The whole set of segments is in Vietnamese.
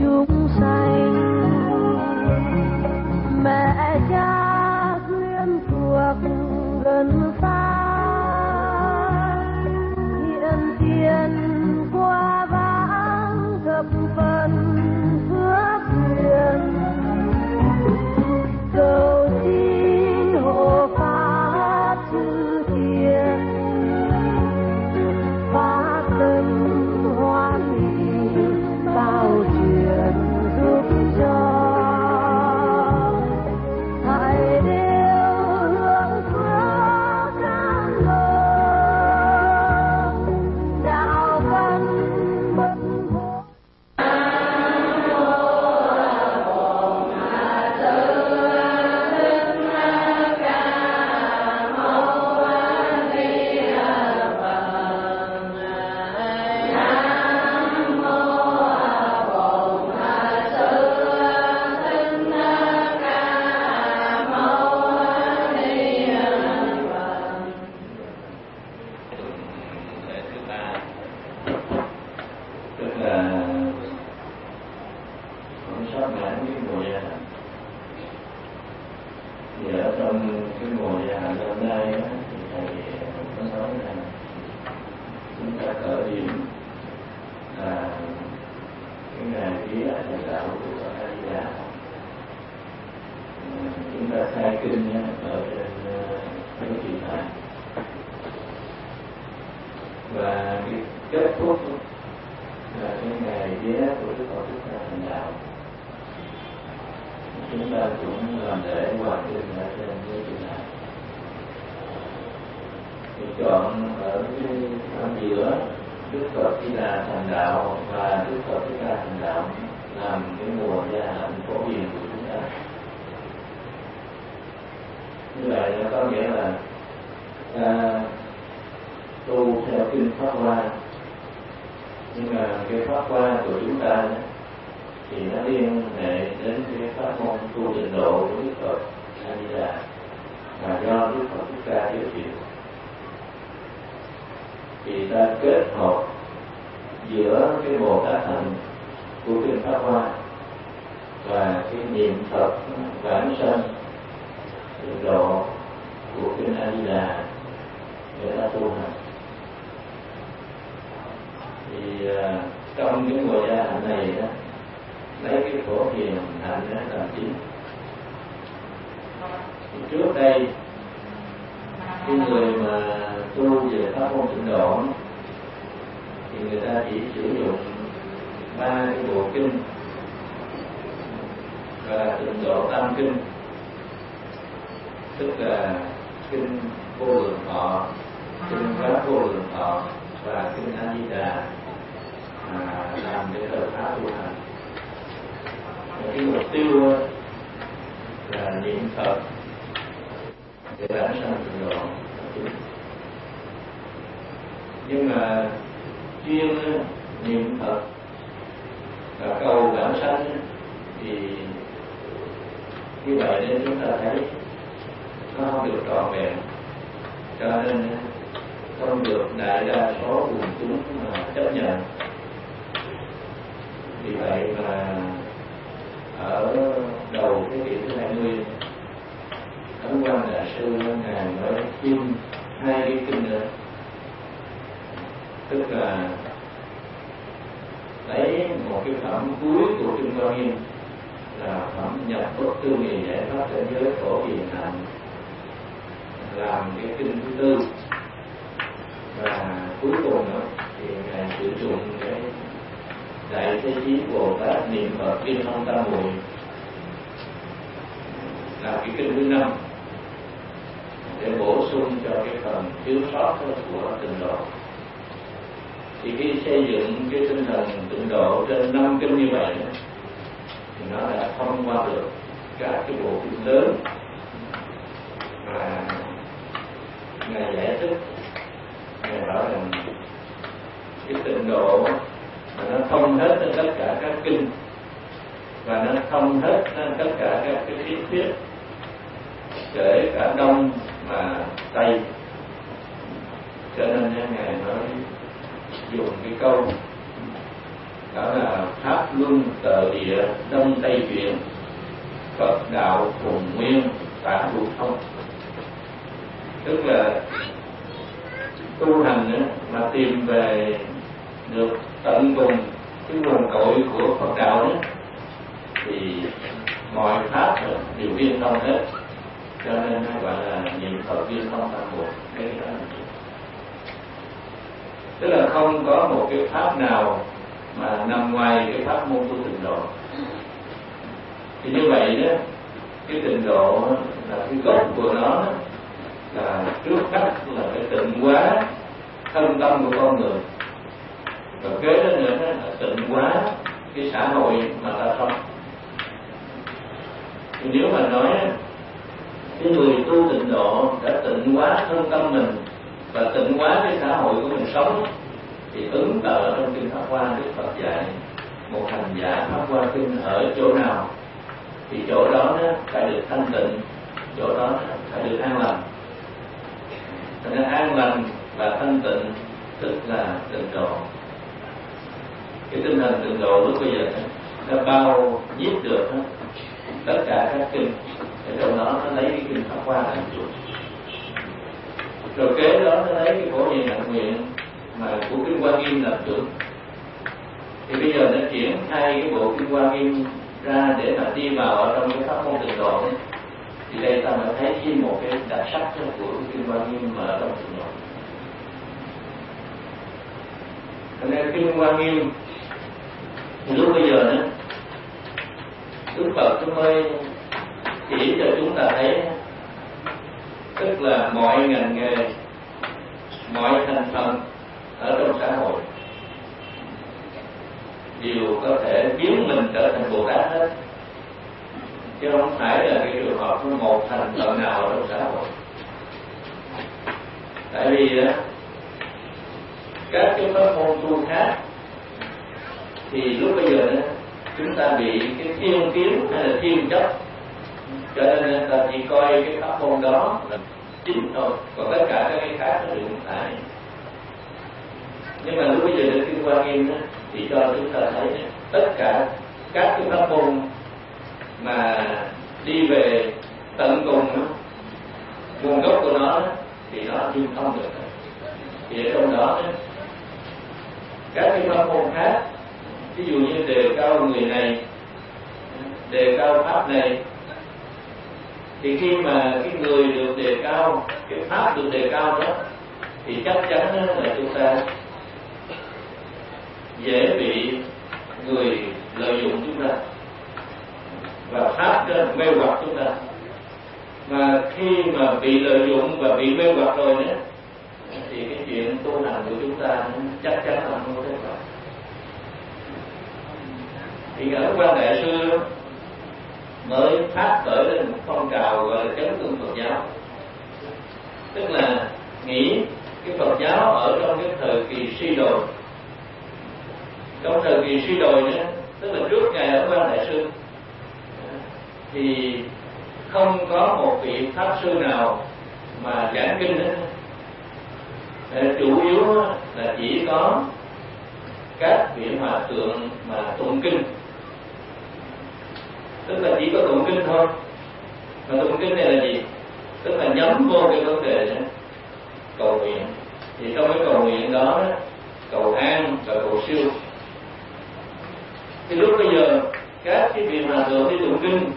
chúng sanh. Mẹ cha duyên thuộc gần xa, hiện tiền qua vãng thập phần phước duyên. Cầu xin hộ pháp chư thiên, phát tâm hoan hỷ bao truyền giúp cho. Hãy đều hướng phước an lương, đạo căn bất vô. Và cái kết thúc là cái ngày vía của Đức Phật Thích Ca thành đạo. Chúng ta cũng làm lễ hoàn kinh ở trên cái chuyện này. Thì chọn ở giữa Đức Phật Thích Ca thành đạo và Đức Phật Thích Ca thành đạo làm cái mùa gia hạnh phổ hiền của chúng ta. Như vậy nó có nghĩa là tu theo kinh Pháp Hoa, nhưng mà cái Pháp Hoa của chúng ta thì nó liên hệ đến cái pháp môn tu tịnh độ của Đức Phật A Di Đà mà do Đức Phật Thích Ca giới thiệu. Thì ta kết hợp giữa cái Bồ Tát hạnh của kinh Pháp Hoa và cái niệm Phật vãng sanh tịnh độ của kinh A Di Đà để ta tu hành. Thì trong cái mùa gia hạnh này đó, lấy cái phổ hiền hạnh đó làm chính. Thì trước đây cái người mà tu về pháp môn tịnh độ thì người ta chỉ sử dụng 3 cái bộ kinh và tịnh độ tam kinh, tức là kinh Vô Lượng Thọ, kinh Pháp Vô Lượng Thọ và kinh A Di Đà làm để thời pháp tu hành. Cái mục tiêu là niệm Phật để vãng sanh tịnh độ. Nhưng mà chuyên niệm Phật và cầu vãng sanh thì như vậy nên chúng ta thấy nó không được trọn vẹn, cho nên không được đại đa số quần chúng mà chấp nhận. Vì vậy mà ở đầu thế kỷ thứ 20, Ấn Quang Đại Sư ngài mới in 2 cái kinh nữa, tức là lấy một cái phẩm cuối của kinh Quan Nghiêm là phẩm nhập bất tư nghị giải thoát cảnh giới khổ hiền hạnh làm cái kinh thứ 4, và cuối cùng nữa thì ngài sử dụng cái đại thế chí Bồ Tát niệm Phật kinh thông tam muội là cái kinh thứ 5 để bổ sung cho cái phần thiếu sót của tịnh độ. Thì khi xây dựng cái tinh thần tịnh độ trên 5 kinh như vậy thì nó đã thông qua được cả cái bộ kinh lớn và ngài giải thích, ngài bảo rằng cái tịnh độ nó thông hết tất cả các kinh và nó thông hết tất cả các cái lý thuyết, kể cả Đông và Tây. Cho nên ngài nói dùng cái câu đó là pháp luân tờ địa đông tây chuyển, Phật đạo cùng nguyên tả lưu thông. Tức là tu hành mà tìm về được tận cùng cái nguồn cội của Phật đạo đó, thì mọi pháp đều viên thông hết, cho nên nó gọi là niệm Phật viên thông tam muội. Cái đó là tức là không có một cái pháp nào mà nằm ngoài cái pháp môn tu tịnh độ. Thì như vậy đó, cái tịnh độ là cái gốc của nó là trước mắt là cái tịnh hóa thân tâm của con người, rồi kế đó nữa là tịnh hóa cái xã hội mà ta sống. Thì nếu mà nói cái người tu tịnh độ đã tịnh hóa thân tâm mình và tịnh hóa cái xã hội của mình sống, thì ứng tờ trong kinh Pháp Hoa Đức Phật dạy một hành giả Pháp Hoa kinh ở chỗ nào thì chỗ đó phải được thanh tịnh, chỗ đó phải được an lành. Cho nên an lành và thanh tịnh tức là tịnh độ. Cái tinh thần tịnh độ lúc bây giờ nó bao nhiếp được tất cả các kinh, ở trong đó nó lấy cái kinh Pháp Hoa làm chủ, rồi kế đó nó lấy cái Phổ Hiền Hạnh Nguyện mà của kinh Hoa Nghiêm làm chủ. Thì bây giờ nó triển khai cái bộ kinh Hoa Nghiêm ra để mà đi vào ở trong cái pháp môn tịnh độ. Thì đây ta mới thấy thêm một cái đặc sắc của kinh Hoa Nghiêm mà ở trong tịnh độ. Cho nên kinh Hoa Nghiêm thì lúc bây giờ nữa Đức Phật mới chỉ cho chúng ta thấy, tức là mọi ngành nghề, mọi thành phần ở trong xã hội đều có thể biến mình trở thành Bồ Tát hết, chứ không phải là cái trường hợp của một thành phần nào trong xã hội. Tại vì các cái pháp môn tu khác thì lúc bây giờ chúng ta bị cái thiên kiến hay là thiên chấp, cho nên người ta chỉ coi cái pháp môn đó là chính thôi, còn tất cả các cái khác nó đều không phải. Nhưng mà lúc bây giờ đến kinh Hoa Nghiêm thì cho chúng ta thấy tất cả các cái pháp môn mà đi về tận cùng nguồn gốc của nó thì nó liên thông được. Thì ở trong đó các cái pháp môn khác, ví dụ như đề cao người này, đề cao pháp này, thì khi mà cái người được đề cao, cái pháp được đề cao đó, thì chắc chắn là chúng ta dễ bị người lợi dụng chúng ta và pháp mê hoặc chúng ta. Mà khi mà bị lợi dụng và bị mê hoặc rồi nữa, thì cái chuyện tu hành của chúng ta chắc chắn là không có kết quả. Thì ở Quan Đại Sư mới phát khởi lên một phong trào gọi là chấn hưng Phật giáo, tức là nghĩ cái Phật giáo ở trong cái thời kỳ suy đồi. Trong thời kỳ suy đồi nữa, tức là trước ngày ở Quan Đại Sư, thì không có một vị pháp sư nào mà giảng kinh nữa. Chủ yếu là chỉ có các vị hòa thượng mà tụng kinh, tức là chỉ có tụng kinh thôi. Mà tụng kinh này là gì? Tức là nhắm vô cái vấn đề cầu nguyện. Thì trong cái cầu nguyện đó, cầu an và cầu siêu. Thì lúc bây giờ các cái vị hòa thượng đi tụng kinh,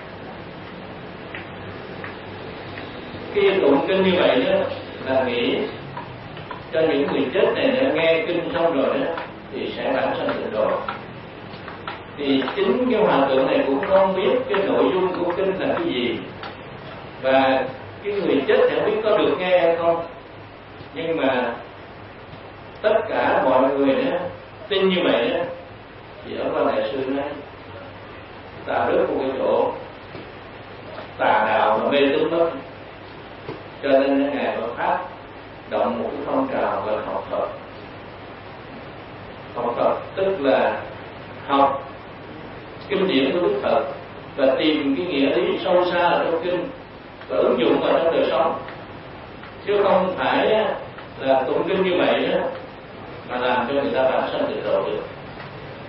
khi tụng kinh như vậy đó là nghĩ cho những người chết này đã nghe kinh xong rồi đó thì sẽ bản sanh tịnh độ. Thì chính cái hòa thượng này cũng không biết cái nội dung của kinh là cái gì, và cái người chết thì không biết có được nghe hay không. Nhưng mà tất cả mọi người đó tin như vậy đó, thì ở Quan Đại Sư nói ta rước một cái chỗ tà đạo và mê tín mất, cho nên ngài có phát động một cái phong trào gọi là học Phật. Học Phật tức là học kinh điển của Đức Phật và tìm cái nghĩa lý sâu xa ở trong kinh và ứng dụng vào trong đời sống, chứ không phải là tụng kinh như vậy đó mà làm cho người ta bản sanh tịnh độ được.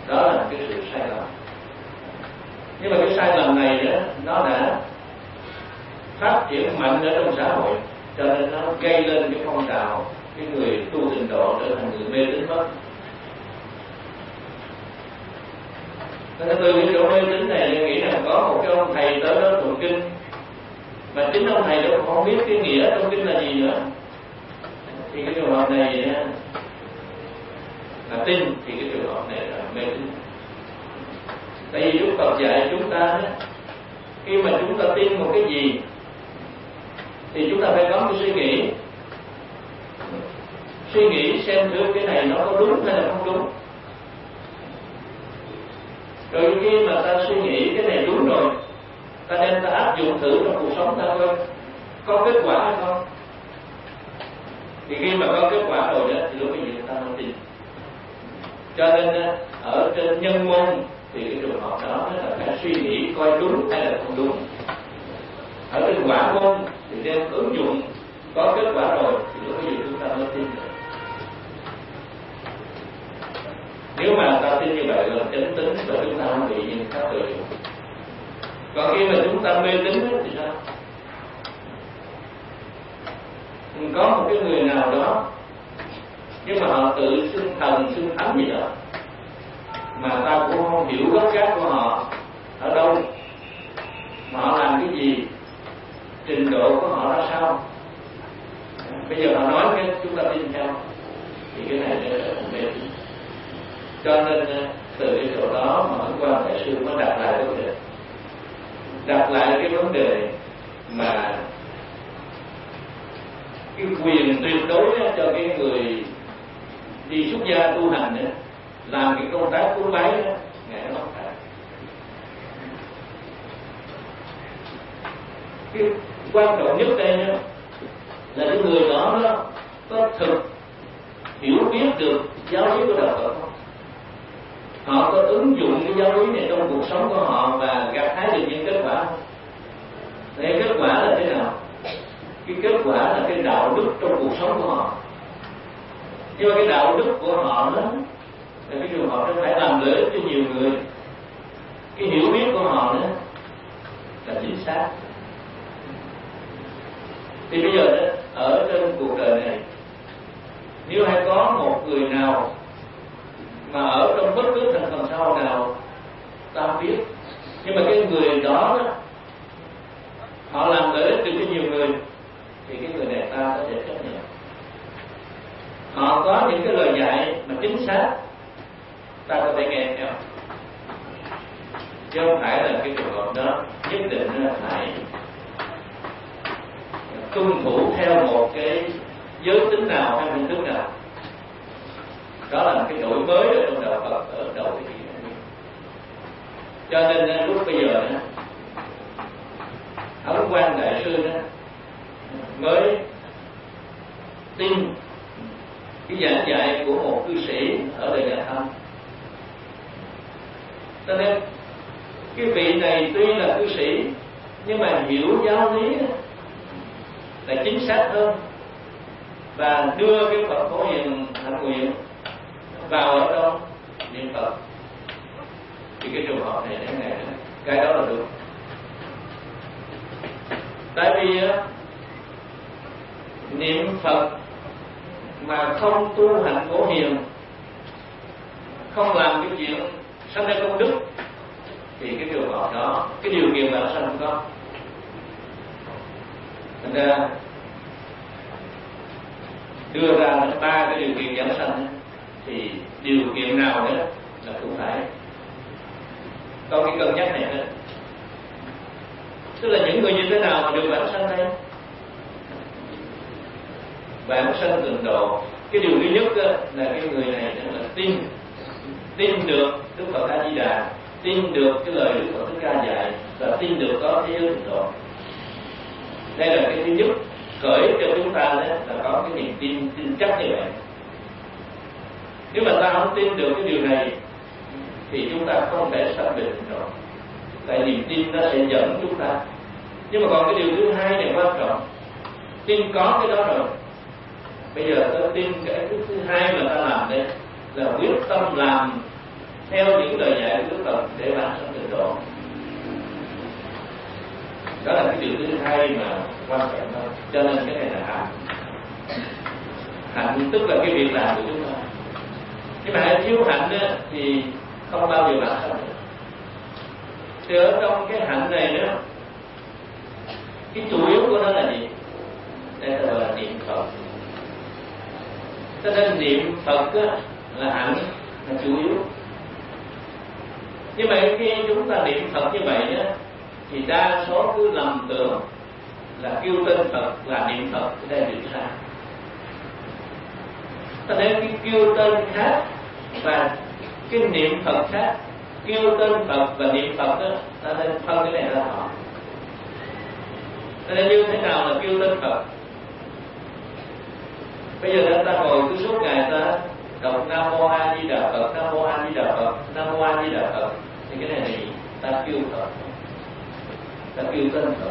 Đó là cái sự sai lầm. Nhưng mà cái sai lầm này đó, nó đã phát triển mạnh ở trong xã hội, cho nên nó gây lên cái phong trào cái người tu tịnh độ trở thành người mê tín mất. Nên từ cái chỗ mê tín này tôi nghĩ rằng có một cái ông thầy tới đó tụng kinh, mà chính ông thầy đó không biết cái nghĩa trong kinh là gì nữa, thì cái trường hợp này là tin, thì cái trường hợp này là mê tín. Tại vì Đức Phật dạy chúng ta khi mà chúng ta tin một cái gì thì chúng ta phải có cái suy nghĩ xem thử cái này nó có đúng hay là không đúng. Rồi khi mà ta suy nghĩ cái này đúng rồi, ta đem ta áp dụng thử trong cuộc sống ta coi có kết quả hay không. Thì khi mà có kết quả rồi đó thì lúc bây giờ ta mới tin. Cho nên ở trên nhân môn thì cái trường hợp đó là phải suy nghĩ coi đúng hay là không đúng. Ở trên quả môn thì đem ứng dụng có kết quả rồi thì lúc bây giờ chúng ta mới tin được. Nếu mà ta tin như vậy là chánh tín và chúng ta không bị những pháp tự dụng. Còn khi mà chúng ta mê tín thì sao? Có một cái người nào đó nhưng mà họ tự xưng thần xưng thánh gì đó mà ta cũng không hiểu gốc gác của họ ở đâu, mà họ làm cái gì, trình độ của họ ra sao. Bây giờ họ nói cái chúng ta tin theo thì cái này là mê tín. Cho nên từ cái chỗ đó mà Ấn Quang Đại Sư mới đặt lại vấn đề, đặt lại cái vấn đề mà cái quyền tuyệt đối cho cái người đi xuất gia tu hành nữa, làm cái công tác cúng bái đó, ngài nó không phải. Cái quan trọng nhất đây đó, là cái người đó có thực hiểu biết được giáo lý của đạo Phật không? Họ có ứng dụng cái giáo lý này trong cuộc sống của họ và gặt hái được những kết quả không? Thế kết quả là thế nào? Cái kết quả là cái đạo đức trong cuộc sống của họ. Nhưng mà cái đạo đức của họ đó là cái trường hợp nó phải làm lợi ích cho nhiều người. Cái hiểu biết của họ đó là chính xác. Thì bây giờ đó, ở trên cuộc đời này, nếu hay có một người nào mà ở trong bất cứ thành phần xã hội nào ta không biết, nhưng mà cái người đó họ làm lợi ích được cho nhiều người, thì cái người này ta có thể chấp nhận. Họ có những cái lời dạy mà chính xác, ta có thể nghe theo, chứ không phải là cái trường hợp đó nhất định là phải tuân thủ theo một cái giới tính nào hay hình thức nào. Đó là một cái đổi mới ở trong đạo Phật ở đầu thế kỷ này. Cho nên lúc bây giờ đó, Ấn Quang Đại Sư đó mới tin cái giảng dạy của một cư sĩ ở đời Nhà Thanh. Cho nên cái vị này tuy là cư sĩ nhưng mà hiểu giáo lý là chính xác hơn, và đưa cái Phật Phổ Hiền Hạnh Nguyện vào ở trong niệm Phật. Thì cái trường hợp này đến ngày cái đó là được. Tại vì niệm Phật mà không tu hành Phổ Hiền, không làm cái chuyện sanh ra công đức, thì cái trường hợp đó, cái điều kiện mà nó sanh không có. Thành ra đưa ra ba cái điều kiện giảm sanh, thì điều kiện nào nữa là cũng phải có cái cân nhắc này nữa. Tức là những người như thế nào mà được vãng sanh đây? Vãng sanh tịnh độ, cái điều thứ nhất là cái người này là tin được Đức Phật A Di Đà, tin được cái lời Đức Phật Thích Ca dạy, và tin được có thế giới tịnh độ. Đây là cái thứ nhất khởi cho chúng ta đấy, là có cái niềm tin chắc như vậy. Nếu mà ta không tin được cái điều này thì chúng ta không thể xác định rồi. Tại niềm tin nó sẽ dẫn chúng ta. Nhưng mà còn cái điều thứ hai này quan trọng, tin có cái đó rồi. Bây giờ ta tin cái thứ hai mà ta làm đây là quyết tâm làm theo những lời dạy của Đức Phật để bản thân tịnh độ. Đó là cái điều thứ hai mà quan trọng hơn. Cho nên cái này là hạnh. Hạnh tức là cái việc làm của chúng ta. Nhưng mà hãy thiếu hạnh đó, thì không bao giờ bản thân được. Thì ở trong cái hạnh này đó, cái chủ yếu của nó là gì? Đây là gọi là niệm Phật. Cho nên niệm Phật đó, là hạnh, là chủ yếu. Nhưng mà khi chúng ta niệm Phật như vậy đó, thì đa số cứ lầm tưởng là kêu tên Phật là niệm Phật. Cái đây là sai. Cho nên cái kêu tên khác và cái niệm Phật khác. Kêu tên Phật và niệm Phật đó, ta nên phân cái này ra rõ. Cho nên như thế nào là kêu tên Phật? Bây giờ ta ngồi cứ suốt ngày ta đọc Nam Mô A Di Đà Phật, Nam Mô A Di Đà Phật, Nam Mô A Di Đà Phật, thì cái này là gì? Ta kêu Phật, ta kêu tên Phật.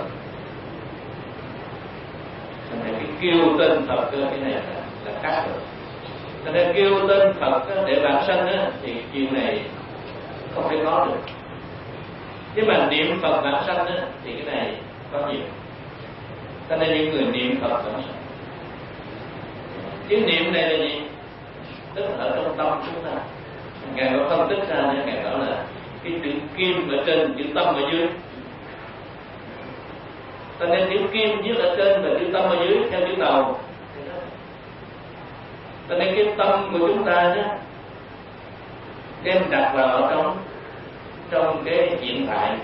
Cho nên cái kêu tên Phật cái này là khác rồi. Cho nên kêu tên Phật để bản sanh thì chuyện này không thể có được. Nhưng mà niệm Phật bản sanh thì cái này có nhiều. Cho nên những người niệm Phật bản sanh. Cái niệm này là gì? Tức là ở trong tâm chúng ta. Ngài có phân tích ra, Ngài bảo là cái chữ kim ở trên, chữ tâm ở dưới. Cho nên chữ kim viết ở trên và chữ tâm ở dưới theo chữ tàu. Cho nên cái tâm của chúng ta đó, đem đặt vào ở trong cái hiện tại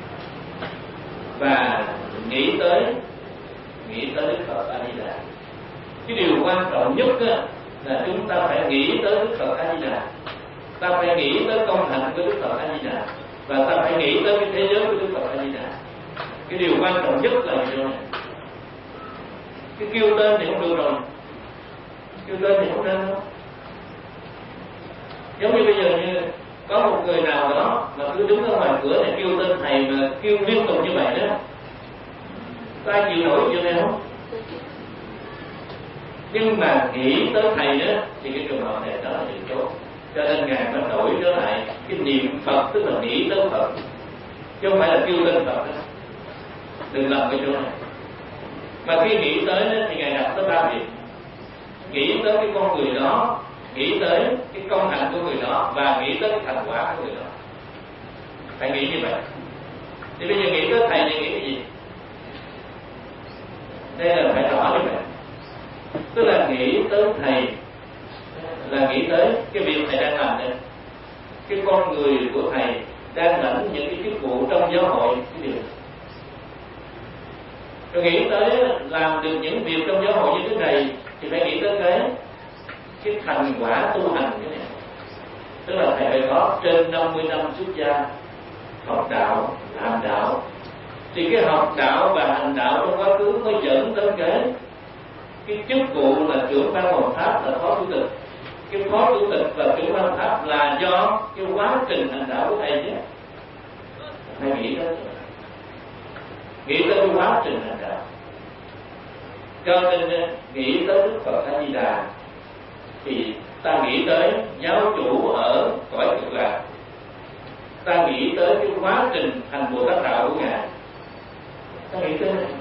và nghĩ tới Đức Phật A Di Đà. Cái điều quan trọng nhất là chúng ta phải nghĩ tới Đức Phật A Di Đà, ta phải nghĩ tới công hạnh của Đức Phật A Di Đà, và ta phải nghĩ tới cái thế giới của Đức Phật A Di Đà. Cái điều quan trọng nhất là điều này. Cái kêu tên thì không được rồi, kêu tên thì không nên đâu. Giống như bây giờ như có một người nào đó mà cứ đứng ở ngoài cửa để kêu tên thầy mà kêu liên tục như vậy đó, có ai chịu nổi chuyện này không? Nhưng mà nghĩ tới thầy đó thì cái trường hợp này đó là điều tốt. Cho nên Ngài mới đổi trở lại cái niệm Phật, tức là nghĩ tới Phật, chứ không phải là kêu tên Phật đó. Đừng làm cái chỗ này. Mà khi nghĩ tới đó, thì Ngài đặt tới ba việc. Nghĩ tới cái con người đó, nghĩ tới cái công hạnh của người đó, và nghĩ tới cái thành quả của người đó. Phải nghĩ như vậy. Thì bây giờ nghĩ tới thầy thì nghĩ cái gì? Đây là phải rõ như vậy. Tức là nghĩ tới thầy là nghĩ tới cái việc thầy đang làm đây, cái con người của thầy đang lãnh những cái chức vụ trong giáo hội, cái điều. Rồi nghĩ tới làm được những việc trong giáo hội như thế này thì phải nghĩ tới cái thành quả tu hành cái này. Tức là thầy phải có trên 50 năm xuất gia, học đạo, làm đạo. Thì cái học đạo và hành đạo trong quá khứ mới dẫn đến cái chức vụ là trưởng ban hoàng pháp, là phó chủ tịch. Cái phó chủ tịch và trưởng ban hoàng pháp là do cái quá trình hành đạo của thầy chứ. Thầy nghĩ tới cái quá trình hành đạo. Cho nên nghĩ tới Đức Phật A Di Đà thì ta nghĩ tới giáo chủ ở cõi Cực Lạc, ta nghĩ tới cái quá trình thành Bồ Tát đạo của Ngài, ta nghĩ tới này.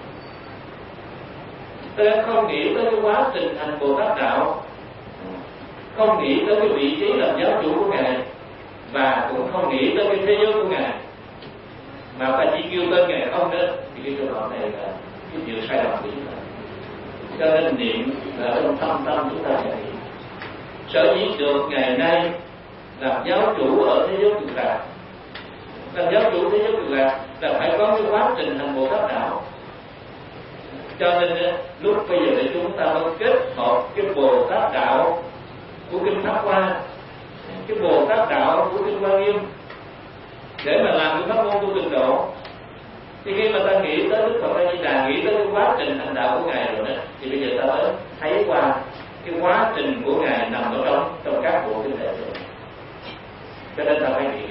Ta không nghĩ tới cái quá trình thành Bồ Tát đạo, không nghĩ tới cái vị trí làm giáo chủ của Ngài, và cũng không nghĩ tới cái thế giới của Ngài, mà ta chỉ kêu tên Ngài không nữa, thì cái trường hợp này là cái điều sai lầm của chúng ta. Cho nên niệm là trong thâm tâm chúng ta phải niệm. Sở dĩ được ngày nay làm giáo chủ ở thế giới Cực Lạc, làm giáo chủ thế giới Cực Lạc là phải có cái quá trình thành Bồ Tát đạo. Cho nên lúc bây giờ để chúng ta mới kết hợp cái Bồ Tát đạo của kinh Pháp Hoa, cái Bồ Tát đạo của kinh Hoa Nghiêm để mà làm cái pháp môn tu tịnh độ. Thì khi mà ta nghĩ tới Đức Phật A Di Đà, nghĩ tới cái quá trình hành đạo của Ngài rồi đó, thì bây giờ ta mới thấy qua cái quá trình của Ngài nằm ở trong các bộ kinh đệ rồi. Cho nên ta phải nghĩ.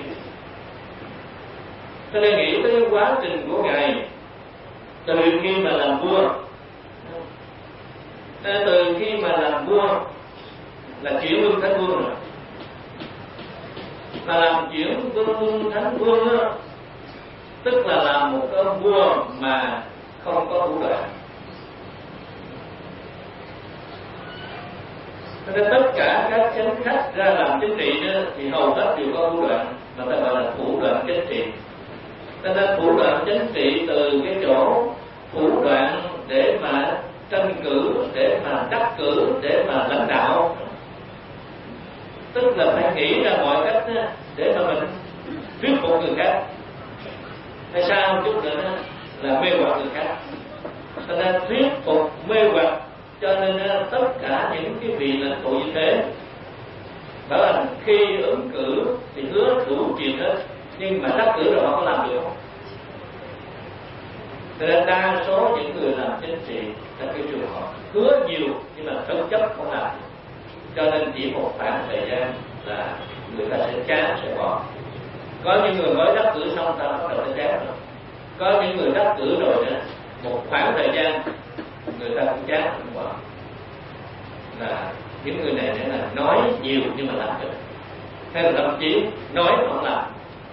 Cho nên nghĩ tới cái quá trình của Ngài từ khi mà làm vua. Từ khi mà làm vua là chuyển luân thành vương rồi. mà làm chuyện vương thánh vương đó, tức là làm một ông vua mà không có thủ đoạn. Nên tất cả các chánh khách ra làm chính trị đó, thì hầu hết đều có thủ đoạn, mà ta gọi là thủ đoạn chính trị. Cho nên thủ đoạn chính trị từ cái chỗ thủ đoạn để mà tranh cử, để mà đắc cử, để mà lãnh đạo, tức là phải nghĩ ra mọi cách để mà mình thuyết phục người khác, hay sao một chút nữa là mê hoặc người khác. Cho nên thuyết phục mê hoặc, cho nên tất cả những cái vị lãnh tụ như thế bảo là khi ứng cử thì hứa đủ chuyện hết, nhưng mà đắc cử rồi họ có làm được không? Cho nên đa số những người làm chính trị là cái trường họ hứa nhiều nhưng mà thực chất không làm. Cho nên chỉ một khoảng thời gian là người ta sẽ chán, sẽ bỏ. Có những người mới đắc cử xong ta bắt đầu sẽ chán rồi. Có những người đắc cử rồi nữa, một khoảng thời gian người ta cũng chán, cũng bỏ. Là những người này là nói nhiều nhưng mà làm được, hay là thậm chí nói không làm.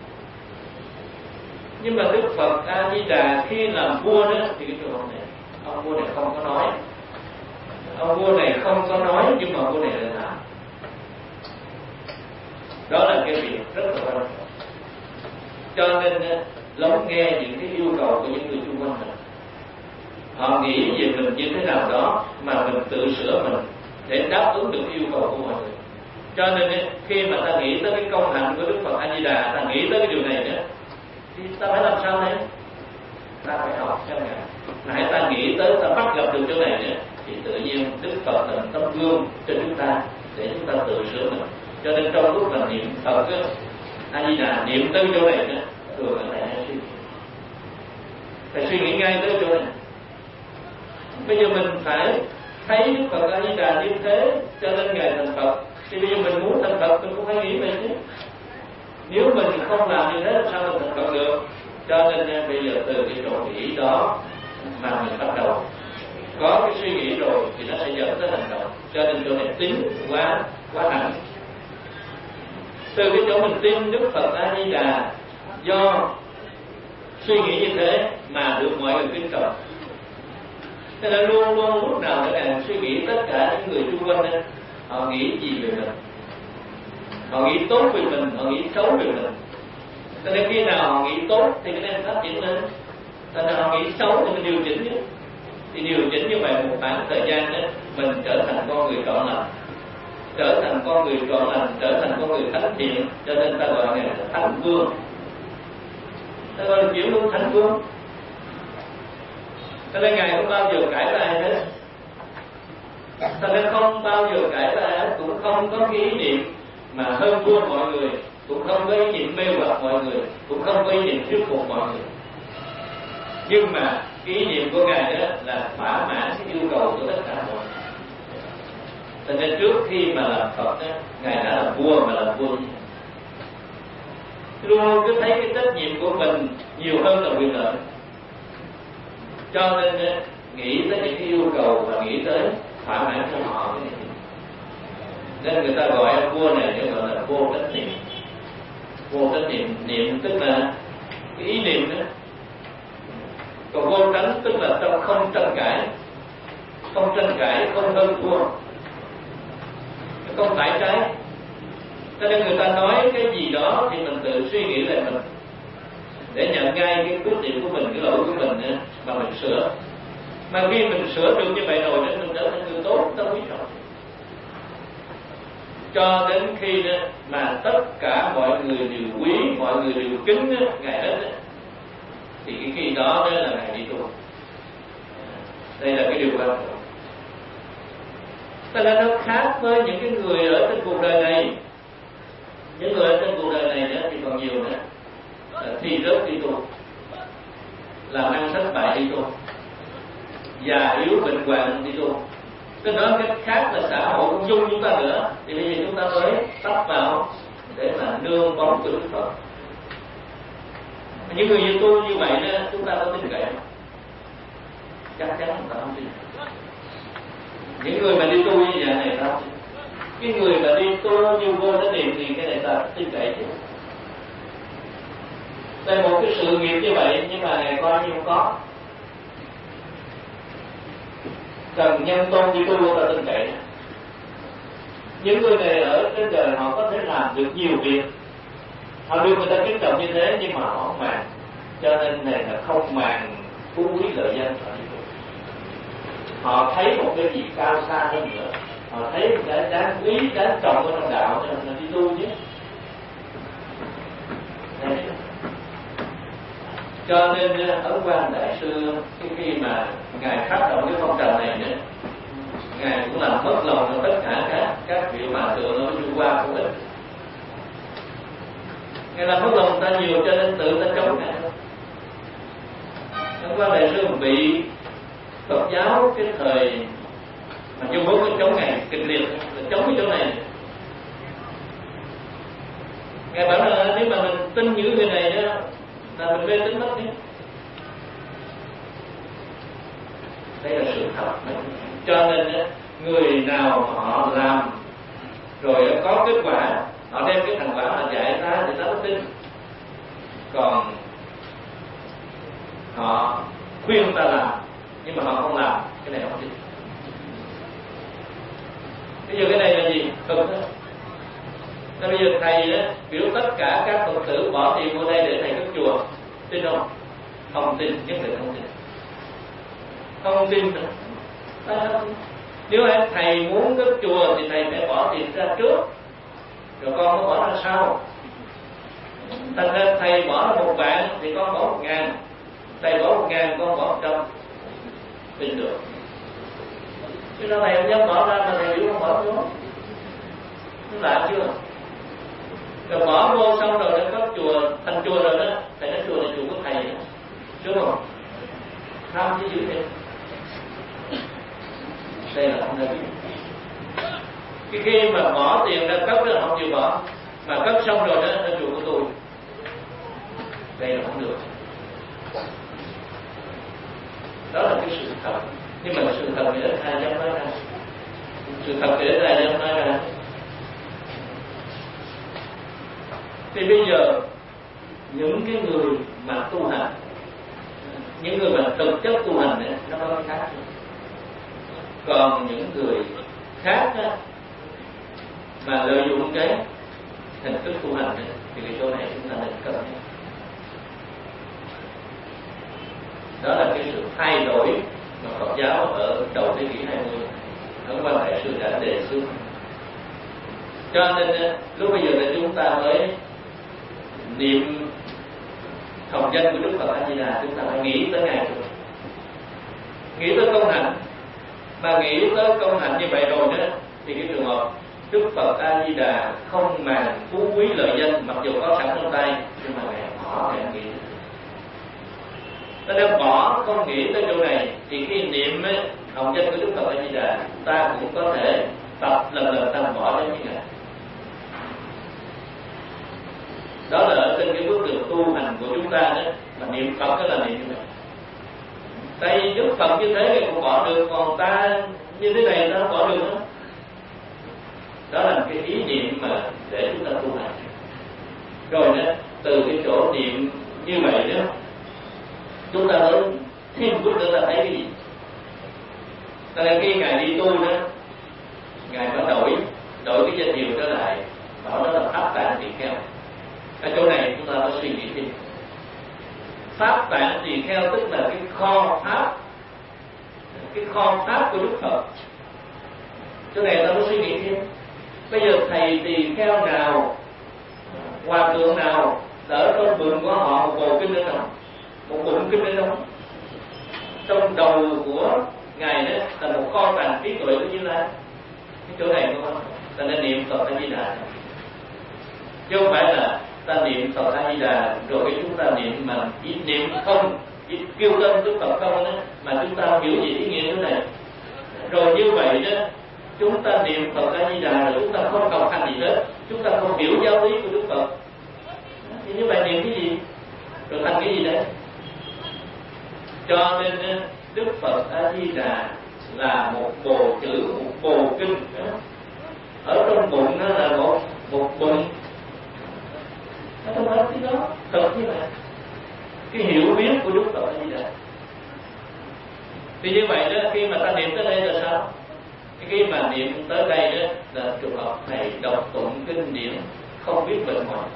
Nhưng mà Đức Phật A Di Đà khi làm vua đó thì cái trường hợp này, ông vua này không có nói, ông vua này không có nói, nhưng mà vua này lại làm. Đó là cái việc rất là quan trọng. Cho nên lắng nghe những cái yêu cầu của những người xung quanh mình. Họ nghĩ về mình như thế nào đó mà mình tự sửa mình để đáp ứng được yêu cầu của mọi người. Cho nên khi mà ta nghĩ tới cái công hạnh của Đức Phật A Di Đà, ta nghĩ tới cái điều này nữa, thì ta phải làm sao đấy? Ta phải học theo Ngài. Hãy ta nghĩ tới, ta bắt gặp được chỗ này nữa, thì tự nhiên Đức Phật là tấm gương cho chúng ta để chúng ta tự sửa mình. Cho nên trong lúc mà niệm Phật A Di Đà niệm tới chỗ này nữa, thường là thầy suy nghĩ ngay tới chỗ này. Bây giờ mình phải thấy Đức Phật A Di Đà như thế, cho nên Ngài thành Phật. Thì bây giờ mình muốn thành Phật, mình cũng phải nghĩ về chứ. Nếu mình không làm như thế, sao mình thành Phật được? Cho nên bây giờ từ cái chỗ nghĩ đó mà mình bắt đầu có cái suy nghĩ rồi thì nó sẽ dẫn tới hành động. Cho nên chỗ này tính quá hẳn. Từ cái chỗ mình tin Đức Phật A Di Đà, do suy nghĩ như thế mà được mọi người kính trọng. Cho nên luôn lúc nào để Ngài suy nghĩ tất cả những người xung quanh đó, họ nghĩ gì về mình, họ nghĩ tốt về mình, họ nghĩ xấu về mình. Cho nên khi nào họ nghĩ tốt thì cái này phát triển lên, cho nên họ nghĩ xấu thì mình điều chỉnh chứ. Thì điều chỉnh như vậy một khoảng thời gian đó, mình trở thành con người trọn lành, trở thành con người trọn lành, trở thành con người thánh thiện. Cho nên ta gọi Ngài là Thánh Vương, ta gọi là chuyển luân Thánh Vương. Cho nên Ngài không bao giờ cãi lại hết. Cho nên không bao giờ cãi lại hết, cũng không có cái ý niệm mà hơn thua mọi người, cũng không có ý niệm mê hoặc mọi người, cũng không có ý niệm thuyết phục mọi người. Nhưng mà cái ý niệm của Ngài đó là thỏa mãn cái yêu cầu của tất cả mọi người. Cho nên trước khi mà làm Phật đó, Ngài đã là vua mà làm vua. Luôn cứ thấy cái trách nhiệm của mình nhiều hơn là quyền lợi. Cho nên nghĩ tới những cái yêu cầu và nghĩ tới thỏa mãn cho họ. Nên người ta gọi ông vua này gọi là vô trách niệm. Vô trách niệm, niệm tức là cái ý niệm đó. Còn vô tránh tức là không tranh cãi, không tranh cãi, không hơn thua, không phải trái. Cho nên người ta nói cái gì đó thì mình tự suy nghĩ lại mình, để nhận ngay cái khuyết điểm của mình, cái lỗi của mình nữa, mà mình sửa. Mà khi mình sửa được như vậy rồi nên mình trở thành người tốt, ta quý trọng. Cho đến khi đó, mà tất cả mọi người đều quý, mọi người đều kính Ngài hết, thì cái khi đó là Ngài đi tu. Đây là cái điều quan trọng. Tức là nó khác với những cái người ở trên cuộc đời này. Những người ở trên cuộc đời này nữa thì còn nhiều nữa. Thi rớt đi tu, làm ăn thất bại đi tu, già yếu bệnh hoạn đi tu. Cái đó cái khác là xã hội cũng dung chúng ta nữa. Thì bây giờ chúng ta mới tấp vào để mà nương bóng của Đức Phật. Những người như tu như vậy đó, chúng ta có tin cậy không? Chắc chắn chúng ta không tin. Những người mà đi tu như vậy này đâu, Cái người mà đi tu như vô đến niệm thì cái này ta tin cậy chứ. Đây một cái sự nghiệp như vậy nhưng mà ngày coi như không có. Cần nhân tôn đi tu ta tin cậy. Những người này ở trên đời họ có thể làm được nhiều việc, họ đưa người ta kính trọng như thế nhưng mà họ không màng, cho nên này là không màng phú quý lợi danh. Họ thấy một cái gì cao xa hơn nữa, họ thấy cái đáng quý đáng trọng ở trong đạo cho nên là đi tu chứ. Đấy. Cho nên Ấn Quang Đại Sư khi mà ngài phát động cái phong trào này nữa, ngài cũng làm mất lòng cho tất cả các vị mà tượng nó đi qua của mình. Ngài làm mất lòng ta nhiều cho nên tự ta chống ngài. Ấn Quang Đại Sư bị Phật giáo cái thời mà Trung Quốc chống ngài kịch liệt, chống cái chỗ này. Ngài bảo là nếu mà mình tin những người này đó là mình mê tín mất đi. Đây là sự thật. Cho nên người nào họ làm rồi có kết quả, họ đem cái thành quả họ dạy ra thì ta mới tin. Còn họ khuyên ta làm nhưng mà họ không làm, cái này không tin. Bây giờ cái này là gì? Cực đó. Nên bây giờ thầy đó biểu tất cả các Phật tử bỏ tiền vô đây để thầy cất chùa, tin không? Không tin, nhất định không tin. Không tin nữa. Nếu thầy muốn cất chùa thì thầy phải bỏ tiền ra trước, rồi con mới bỏ ra sau. Thành ra thầy bỏ ra 1.000 thì con bỏ 1.000, thầy bỏ 1.000 con bỏ 100, tin được. Chứ đâu thầy không dám bỏ ra mà thầy biểu không bỏ vô. Nó lạ chưa? Rồi bỏ vô xong rồi nó có chùa, thành chùa rồi đó, thầy nói chùa này chùa của thầy đó, đúng không? Tham chứ dữ thế. Đây là không nên. Cái khi mà bỏ tiền ra cấp đó không chịu bỏ, mà cấp xong rồi đó là chùa của tôi. Đây là không được. Đó là cái sự thật. Nhưng mà sự thật thì ít ai dám nói ra. Sự thật thì ít ai dám nói ra. Thì bây giờ những cái người mà tu hành, những người mà thực chất tu hành ấy, nó có cái khác. Còn những người khác á, mà lợi dụng cái hình thức tu hành ấy, thì cái chỗ này chúng ta nên cân nhắc. Đó là cái sự thay đổi mà Phật giáo ở đầu thế kỷ 20 Ấn Quang Đại Sư đã đề xuất. Cho nên lúc bây giờ là chúng ta mới niệm hồng danh của Đức Phật A Di Đà, chúng ta phải nghĩ tới Ngài, nghĩ tới công hạnh. Mà nghĩ tới công hạnh như vậy rồi đó thì cái trường hợp Đức Phật A Di Đà không màng phú quý lợi danh, mặc dù có sẵn trong tay nhưng mà Ngài bỏ, Ngài nghĩ. Ta đang bỏ không nghĩ tới chỗ này thì khi niệm hồng danh của Đức Phật A Di Đà, ta cũng có thể tập lần ta bỏ đến như Ngài. Đó là ở trên cái bước đường tu hành của chúng ta đó, mà niệm Phật đó là niệm như vậy. Tại vì Đức Phật như thế thì cũng bỏ được, còn ta như thế này ta không bỏ được nữa. Đó là cái ý niệm mà để chúng ta tu hành. Rồi đó, từ cái chỗ niệm như vậy đó, chúng ta mới thêm bước nữa là thấy cái gì. Tại là khi Ngài đi tu đó, Ngài có đổi cái danh hiệu trở lại, bảo đó là Pháp Tạng Tỳ Kheo. Ở chỗ này chúng ta phải suy nghĩ thêm. Pháp Tạng Tỳ Kheo tức là cái kho pháp của Đức Phật. Chỗ này ta phải suy nghĩ thêm. Bây giờ thầy tỳ kheo nào, hòa thượng nào đỡ trong bụng của họ một bộ kinh lên không? Một bụng kinh lên không? Trong đầu của Ngài đó là một kho tàng trí tuệ của Như Lai. Cái chỗ này có không? Ta nên niệm Phật A Di Đà, chứ không phải là ta niệm Phật A Di Đà rồi chúng ta niệm mà chỉ niệm không, chỉ kêu tên Đức Phật không đó, mà chúng ta hiểu gì ý nghĩa thế này. Rồi như vậy đó, chúng ta niệm Phật A Di Đà rồi chúng ta không cầu hành gì hết, chúng ta không hiểu giáo lý của Đức Phật. Thì như vậy niệm cái gì? Rồi thành cái gì đấy? Cho nên Đức Phật A Di Đà là một bộ chữ, một bộ kinh đó. ở trong bụng nó là một bụng, nó không hết cái đó thật như vậy. Cái hiểu biết của Đức Phật như vậy. Thì như vậy đó, khi mà ta niệm tới đây là sao? Khi mà niệm tới đây đó là trường hợp này đọc tụng kinh điển không biết bệnh hoạn.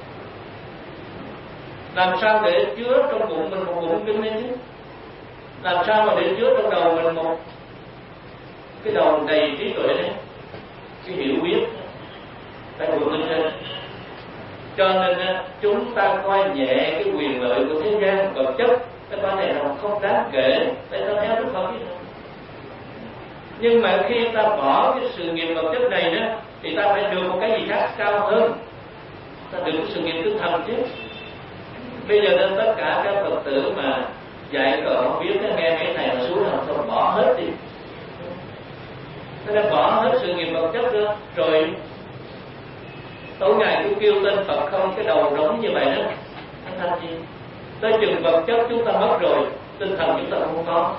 Làm sao để chứa trong bụng mình một bụng kinh này chứ? Làm sao mà để chứa trong đầu mình một cái đầu đầy trí tuệ đấy, cái hiểu biết tại của mình trên. Cho nên chúng ta coi nhẹ cái quyền lợi của thế gian vật chất, cái vấn đề nào không đáng kể, tại ta theo Đức Phật vậy. Nhưng mà khi ta bỏ cái sự nghiệp vật chất này đó, thì ta phải được một cái gì khác cao hơn. Ta được cái sự nghiệp tinh thần chứ. Bây giờ nên tất cả các Phật tử mà dạy cỡ không biết, nghe mấy thầy mà xuống là không bỏ hết đi. Thế nên bỏ hết sự nghiệp vật chất đó, rồi tối ngày cứ kêu tên Phật không, cái đầu rỗng như vậy đó, anh thành gì? Tới chừng vật chất chúng ta mất rồi, tinh thần chúng ta không có.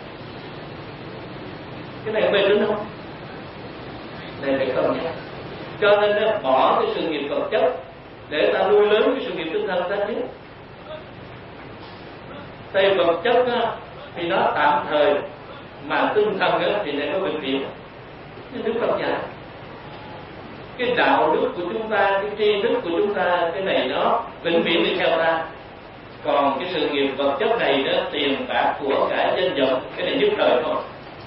Cái này mê tín không? Này phải không nhé. Cho nên bỏ cái sự nghiệp vật chất để ta nuôi lớn cái sự nghiệp tinh thần ta chứ. Tại vật chất á, thì nó tạm thời, mà tinh thần á, thì lại có bệnh viện. Nên Đức Phật dạy cái đạo đức của chúng ta, cái tri thức của chúng ta, cái này nó vĩnh viễn đi theo ta. Còn cái sự nghiệp vật chất này đó, tiền bạc của cả danh vọng, cái này nhất thời thôi.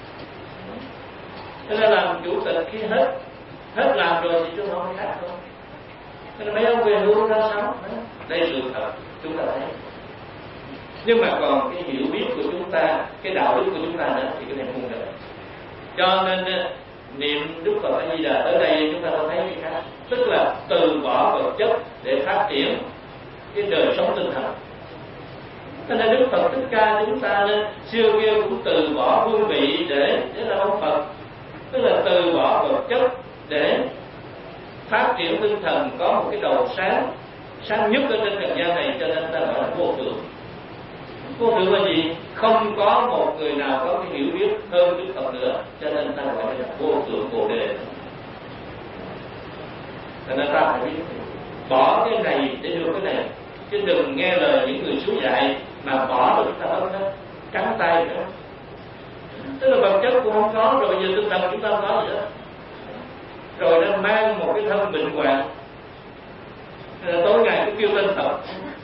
Thế nên làm chủ tịch khi hết làm rồi thì chúng không khác thôi. Thế nên mấy ông về hưu ra sao? Đây sự thật chúng ta thấy. Nhưng mà còn cái hiểu biết của chúng ta, cái đạo đức của chúng ta nữa thì cái này không được. Cho nên niệm Đức Phật A Di Đà tới đây chúng ta có thấy cái khác, tức là từ bỏ vật chất để phát triển cái đời sống tinh thần. Cho nên Đức Phật Thích Ca chúng ta xưa kia cũng từ bỏ hương vị để làm ông Phật, tức là từ bỏ vật chất để phát triển tinh thần, có một cái đầu sáng nhất ở trên trần gian này, cho nên ta gọi là vô thượng. Vô thượng là gì? Không có một người nào có cái hiểu biết hơn Đức Phật nữa, cho nên ta gọi là vô thượng Bồ Đề. Cho nên ta phải biết bỏ cái này để được cái này, chứ đừng nghe lời những người xuống dạy mà bỏ được ta ấn đó, cắn tay nữa. Tức là vật chất cũng không có rồi, giờ tinh thần chúng ta không có gì đó, rồi nó mang một cái thân bệnh hoạn, tối ngày cứ kêu tên Phật,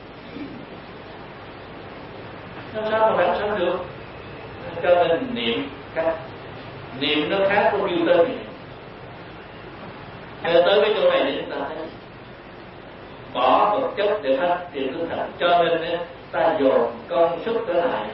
làm sao mà bản sanh được? Cho nên niệm nó khác với kêu tên gì. Tới cái chỗ này để chúng ta thấy bỏ vật chất để phát triển tinh thần. Cho nên ta dồn công sức trở lại,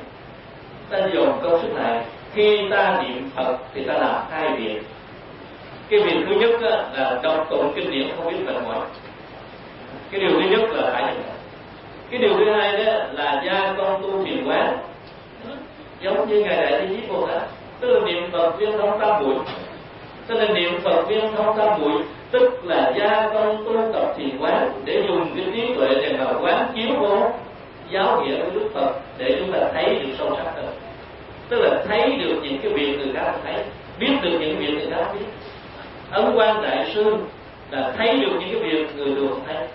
khi ta niệm Phật thì ta làm hai việc. Cái việc thứ nhất là đọc tụng kinh điển không biết bệnh hoạn. Cái điều thứ nhất là phải như vậy. Cái điều thứ hai đó là gia công tu thiền quán, giống như ngài Đại Thế Chí Bồ Tát, tức là niệm Phật viên thông tam muội. Cho nên niệm Phật viên thông tam muội tức là gia công tu tập thiền quán, để dùng cái trí tuệ để mà quán chiếu vô giáo nghĩa của Đức Phật, để chúng ta thấy được sâu sắc hơn. Tức là thấy được những cái việc người khác thấy, biết được những việc người khác biết. Ấn Quang Đại Sư là thấy được những cái việc người thường không thấy.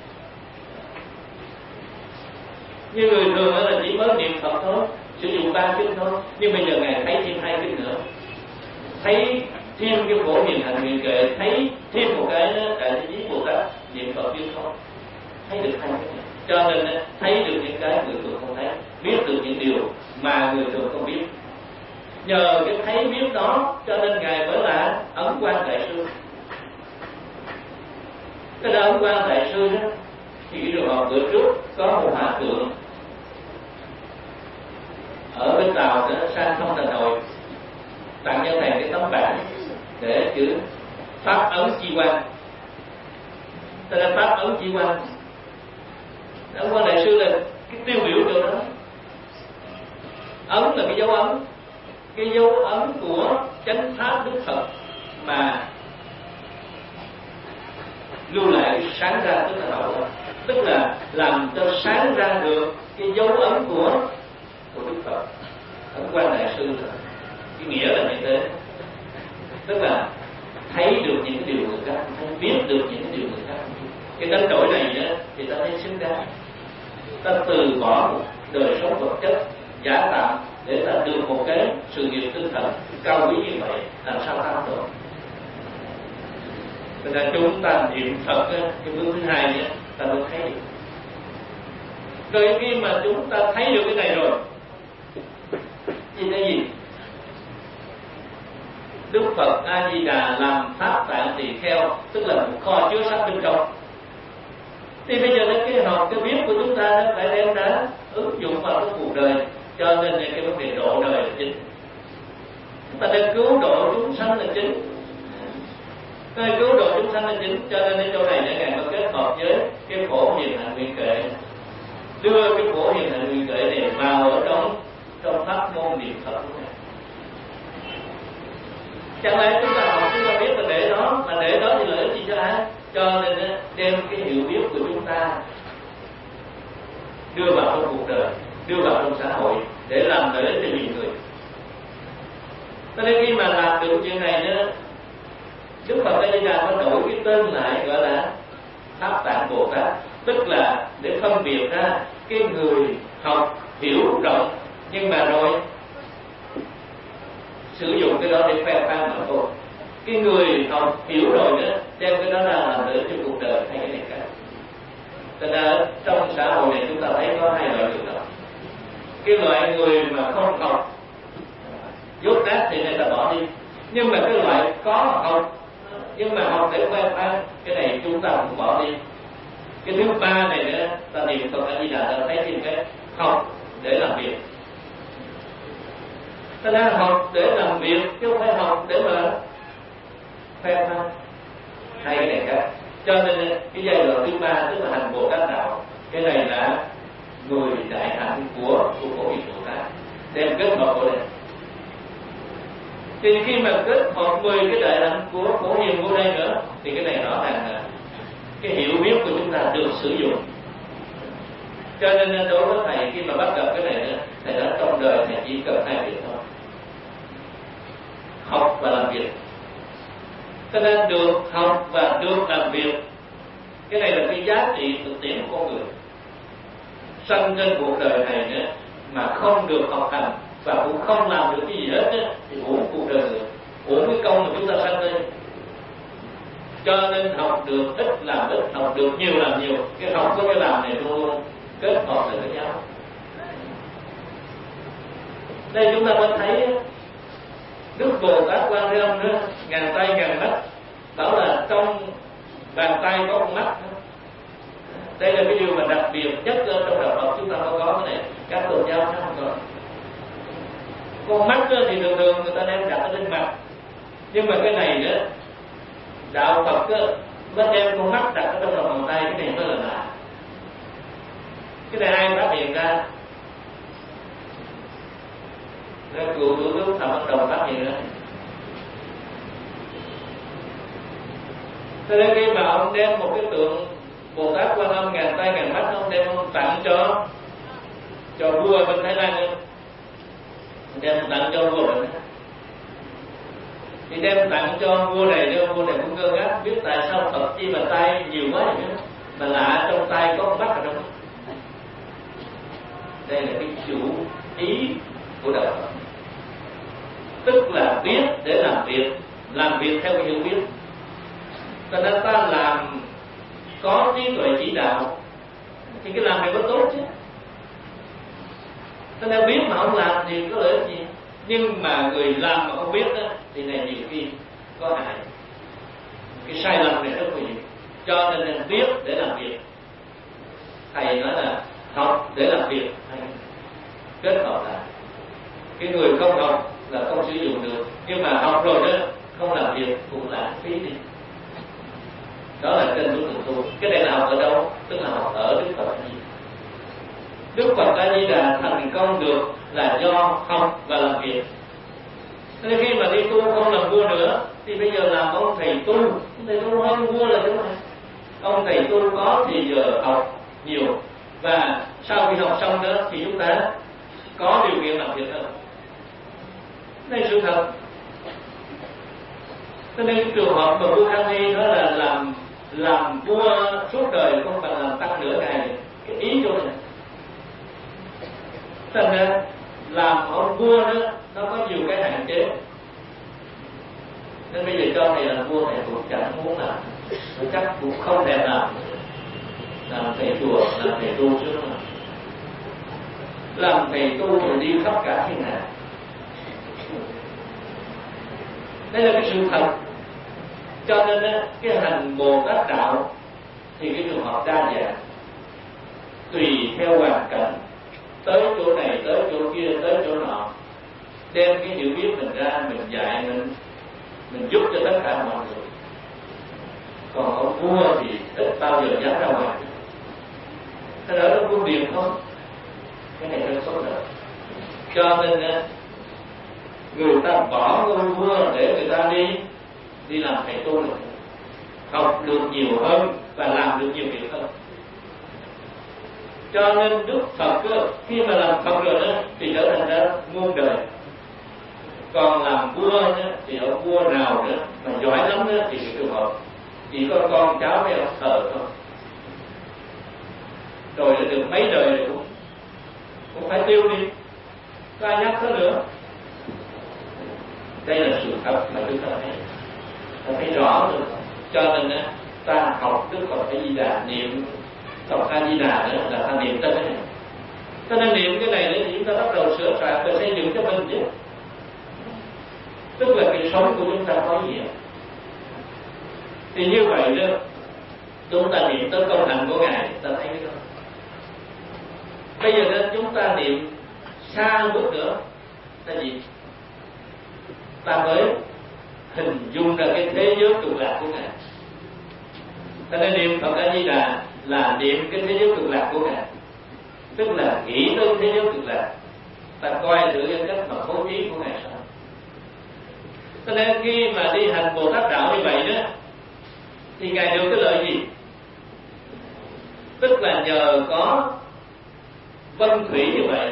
Như người thường là chỉ mới niệm Phật thôi, sử dụng 3 kinh thôi, nhưng bây giờ ngài thấy thêm 2 kinh nữa, thấy thêm cái Phổ Hiền Hạnh Nguyện Kệ, thấy thêm một cái Đại Thế Chí Bồ Tát niệm Phật viên thôi, thấy được 2 cái này. Cho nên thấy được những cái người thường không thấy, biết được những điều mà người thường không biết. Nhờ cái thấy biết đó cho nên ngài mới là Ấn Quang Đại Sư. Cái đó Ấn Quang Đại Sư đó, thì trường hợp bữa trước có một hòa thượng ở bên Tàu đó sang thăm Hà Nội, tặng cho thầy cái tấm bảng để chữ Pháp Ấn Chi Quang. Thế là Pháp Ấn Chi Quang, Ấn Quang Đại Sư là cái tiêu biểu cho đó. Ấn là cái dấu ấn, cái dấu ấn của chánh pháp Đức Phật mà lưu lại sáng ra, tức là đạo, tức là làm cho sáng ra được cái dấu ấn của Đức Phật. Ấn Quang Đại Sư cái nghĩa là như thế, tức là thấy được những cái điều người khác thấy, biết được những cái điều người khác biết. Cái đánh đổi này á, thì ta thấy xứng đáng. Ta từ bỏ một đời sống vật chất giả tạm để ta được một cái sự nghiệp tinh thần cao quý như vậy, làm sao ta được? Cho nên chúng ta niệm Phật á, cái bước thứ hai á, ta mới thấy được. Rồi khi mà chúng ta thấy được cái này rồi, thì cái gì? Đức Phật A Di Đà làm pháp tạng tỳ kheo, tức là một kho chứa sách bên trong. Thì bây giờ cái học, cái biết của chúng ta nó phải đem ra ứng dụng vào cái cuộc đời, cho nên cái vấn đề độ đời là chính. Chúng ta đang cứu độ chúng sanh là chính. Nơi cứu độ chúng sanh là chính, cho nên cái chỗ này để Ngài có kết hợp với cái phổ hiền hạnh nguyện kệ, đưa cái phổ hiền hạnh nguyện kệ này vào ở trong pháp môn niệm Phật của Ngài. Chẳng lẽ chúng ta học chúng ta biết là để đó, mà để đó thì lợi ích gì cho ai? Cho nên đem cái hiểu biết của chúng ta đưa vào trong cuộc đời, đưa vào trong xã hội để làm lợi ích cho nhiều người. Cho nên khi mà làm được chuyện này nữa, Đức Phật A Di Đà có đổi cái tên lại gọi là Pháp Tạng Bồ Tát, tức là để phân biệt ra cái người học hiểu rộng nhưng mà rồi sử dụng cái đó để khoe khoang mà thôi. Cái người học hiểu rồi đó đem cái đó ra làm lợi cho cuộc đời hay cái này cả. Cho nên trong xã hội này chúng ta thấy có hai loại người đó. Cái loại người mà không học dốt nát thì người ta bỏ đi, nhưng mà cái loại có học nhưng mà học để khoe khoang, cái này chúng ta cũng bỏ đi. Cái thứ ba này nữa, ta niệm Phật A Di Đà ta thấy thêm cái học để làm việc. Ta đang học để làm việc chứ không phải học để mà khoe khoang hay cái này cả. Cho nên cái giai đoạn thứ ba tức là hành Bồ Tát đạo, cái này là 10 đại hạnh của Phổ Hiền Bồ Tát đem kết hợp vào đây. Thì khi mà kết hợp 10 cái đại hạnh của Phổ Hiền vô đây nữa, thì cái này rõ ràng là cái hiểu biết của chúng ta được sử dụng. Cho nên đối với thầy khi mà bắt gặp cái này nữa, thầy nói trong đời thầy chỉ cần hai việc thôi: học và làm việc. Cho nên được học và được làm việc, cái này là cái giá trị thực tiễn của con người. Sanh trên cuộc đời này nữa mà không được học hành và cũng không làm được cái gì hết á, thì uổng cuộc đời người, uổng cái công mà chúng ta sanh đây. Cho nên học được ít làm ít, học được nhiều làm nhiều. Cái học với cái làm này luôn luôn kết hợp lại với nhau. Đây chúng ta mới thấy Đức Bồ Tát Quan Thế Âm nữa, ngàn tay ngàn mắt, bảo là trong bàn tay có con mắt. Đây là cái điều mà đặc biệt nhất ở trong đạo Phật, chúng ta không có cái này, các tôn giáo khác không có. Con mắt thì thường thường người ta đem đặt ở trên mặt, nhưng mà cái này nữa, đạo Phật mới đem con mắt đặt ở trong lòng bàn tay, cái này mới là lạ. Cái này ai phát hiện ra? Cựu Thủ tướng Phạm Văn Đồng phát hiện ra. Cho nên khi mà ông đem một cái tượng Bồ Tát Quan Âm ngàn tay ngàn mắt, ông đem ông tặng cho vua bên Thái Lan, đem tặng cho vua rồi. Thì đem tặng cho vua này cũng ngơ ngác, biết tại sao Phật chi mà tay nhiều quá vậy đó, mà lạ trong tay có mắt ở trong. Đây là cái chủ ý của đạo Phật, tức là biết để làm việc theo cái hiểu biết. Cho nên ta làm có trí tuệ chỉ đạo thì cái làm này có tốt chứ. Cho nên biết mà không làm thì có lợi ích gì. Nhưng mà người làm mà không biết đó, thì này nhiều khi có hại. Cái sai lầm này rất nhiều. Cho nên biết để làm việc. Thầy nói là học để làm việc, kết hợp lại. Cái người không học là không sử dụng được, nhưng mà học rồi đó không làm việc cũng lãng phí đi. Đó là trên bước đường tu. Cái này là học ở đâu? Tức là học ở Đức Phật A Di Đà. Đức Phật A Di Đà thành công được là do học và làm việc. Nên khi mà đi tu không làm vua nữa, thì bây giờ làm ông thầy tu. Ông thầy tu hơn vua là thế này. Ông thầy tu có thì giờ học nhiều, và sau khi học xong đó thì chúng ta có điều kiện làm việc hơn. Đây sự thật. Cho nên cái trường hợp mà vua Khang Hy đó là làm vua suốt đời không phải làm tăng nửa ngày, cái ý chỗ này. Thành ra làm ông vua đó nó có nhiều cái hạn chế. Nên bây giờ cho thầy làm vua thầy cũng chẳng muốn làm, chắc cũng không thể làm thầy chùa, làm thầy tu chứ mà. Làm thầy tu rồi đi khắp cả thiên hạ. Đây là cái sự thật. Cho nên cái hành Bồ Tát đạo thì cái trường hợp đa dạng, tùy theo hoàn cảnh, tới chỗ này, tới chỗ kia, tới chỗ nọ, đem cái hiểu biết mình ra, mình dạy, mình giúp cho tất cả mọi người. Còn ông vua thì ít bao giờ dám ra ngoài. Thế đó là cung điện không? Cái này rất tốt rồi. Cho nên người ta bỏ ngôi vua để người ta đi làm thầy tu rồi, học được nhiều hơn và làm được nhiều việc hơn. Cho nên Đức Phật khi mà làm Phật rồi đó thì trở thành ra muôn đời. Còn làm vua đó, thì ông vua nào nữa mà giỏi lắm đó, thì cái trường hợp chỉ có con cháu với ông thờ thôi. Rồi là được mấy đời rồi cũng phải tiêu đi, có ai nhắc nữa. Đây là sự thật mà chúng ta thấy rõ rồi. Cho nên ta học Đức Phật A Di Đà, niệm Phật A Di Đà nữa là ta niệm tên này. Cho nên niệm cái này để chúng ta bắt đầu sửa soạn và xây dựng cho mình chứ. Tức là cái sống của chúng ta có gì. Thì như vậy đó, chúng ta niệm tới công hạnh của Ngài, ta thấy cái đó. Bây giờ đó chúng ta niệm xa hơn bước nữa là gì? Ta mới hình dung ra cái thế giới cực lạc của Ngài. Ta nên niệm Phật A Di Đà là niệm cái thế giới cực lạc của Ngài, tức là nghĩ tới thế giới cực lạc. Ta coi thử cái cách mà bố trí của Ngài sao. Cho nên khi mà đi hành Bồ Tát đạo như vậy đó, thì Ngài được cái lợi gì? Tức là nhờ có vân thủy như vậy,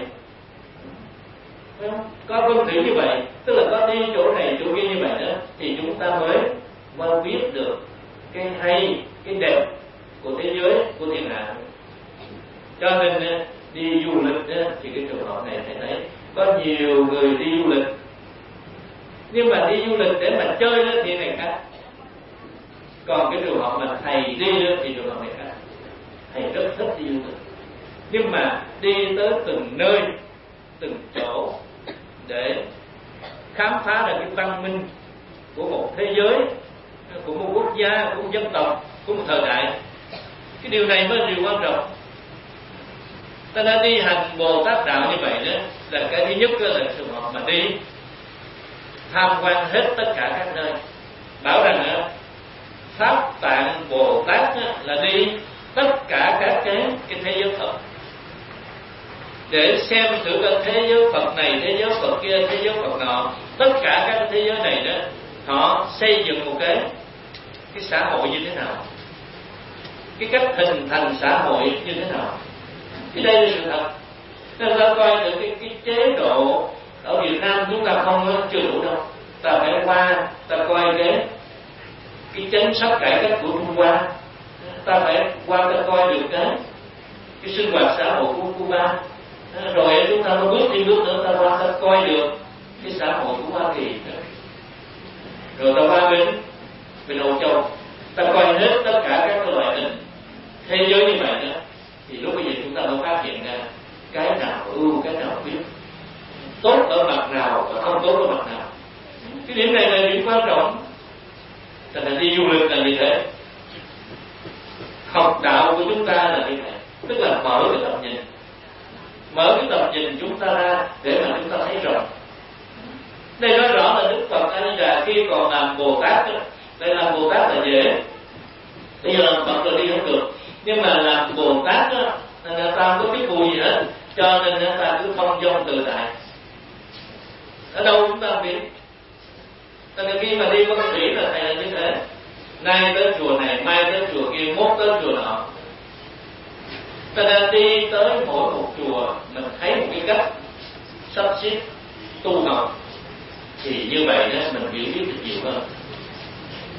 có vân thủy như vậy, tức là có đi chỗ này chỗ kia như vậy đó, thì chúng ta mới quan biết được cái hay, cái đẹp của thế giới, của thiên hạ. Cho nên đi du lịch đó, thì cái trường hợp này thầy thấy có nhiều người đi du lịch, nhưng mà đi du lịch để mà chơi đó thì này khác. Còn cái trường hợp mà thầy đi đó thì trường hợp này khác. Thầy rất thích đi du lịch, nhưng mà đi tới từng nơi, từng chỗ để khám phá ra cái văn minh của một thế giới, của một quốc gia, của một dân tộc, của một thời đại. Cái điều này mới là điều quan trọng. Ta đã đi hành Bồ Tát đạo như vậy đó, là cái thứ nhất là trường hợp mà đi tham quan hết tất cả các nơi. Bảo rằng Pháp Tạng Bồ Tát là đi tất cả các cái thế giới Phật, để xem thử cái thế giới Phật này, thế giới Phật kia, thế giới Phật nọ, tất cả các thế giới này đó, họ xây dựng một cái xã hội như thế nào, cái cách hình thành xã hội như thế nào. Cái đây là sự thật. Nên ta coi được cái chế độ ở Việt Nam chúng ta không chưa đủ đâu. Ta phải qua ta coi cái chính sách cải cách của Trung Hoa, ta phải qua ta coi được cái sinh hoạt xã hội của Cuba, rồi chúng ta mới bước đi bước nữa ta qua ta coi được cái xã hội của Hoa Kỳ, rồi ta qua bên Âu Châu, ta coi hết tất cả các loại hình thế giới như vậy đó, thì lúc bây giờ chúng ta mới phát hiện ra cái nào ưu, cái nào khuyết, tốt ở mặt nào và không tốt ở mặt nào. Cái điểm này là điểm quan trọng. Thành ra đi du lịch là như thế, học đạo của chúng ta là như thế, tức là mở cái tầm nhìn, mở cái tầm nhìn chúng ta ra để mà chúng ta thấy rộng. Đây nói rõ là Đức Phật A Di Đà khi còn làm Bồ Tát đó, đây làm Bồ Tát là dễ, bây giờ làm Phật rồi đi không được, nhưng mà làm Bồ Tát đó, nên là ta không có biết thù gì hết, cho nên ta cứ thông dong tự tại. Ở đâu chúng ta không biết. Cho nên khi mà đi có thủy là thầy là như thế, nay tới chùa này, mai tới chùa kia, mốt tới chùa nọ. Cho nên đi tới mỗi một chùa mình thấy một cái cách sắp xếp tu học, thì như vậy đó mình hiểu biết được nhiều hơn.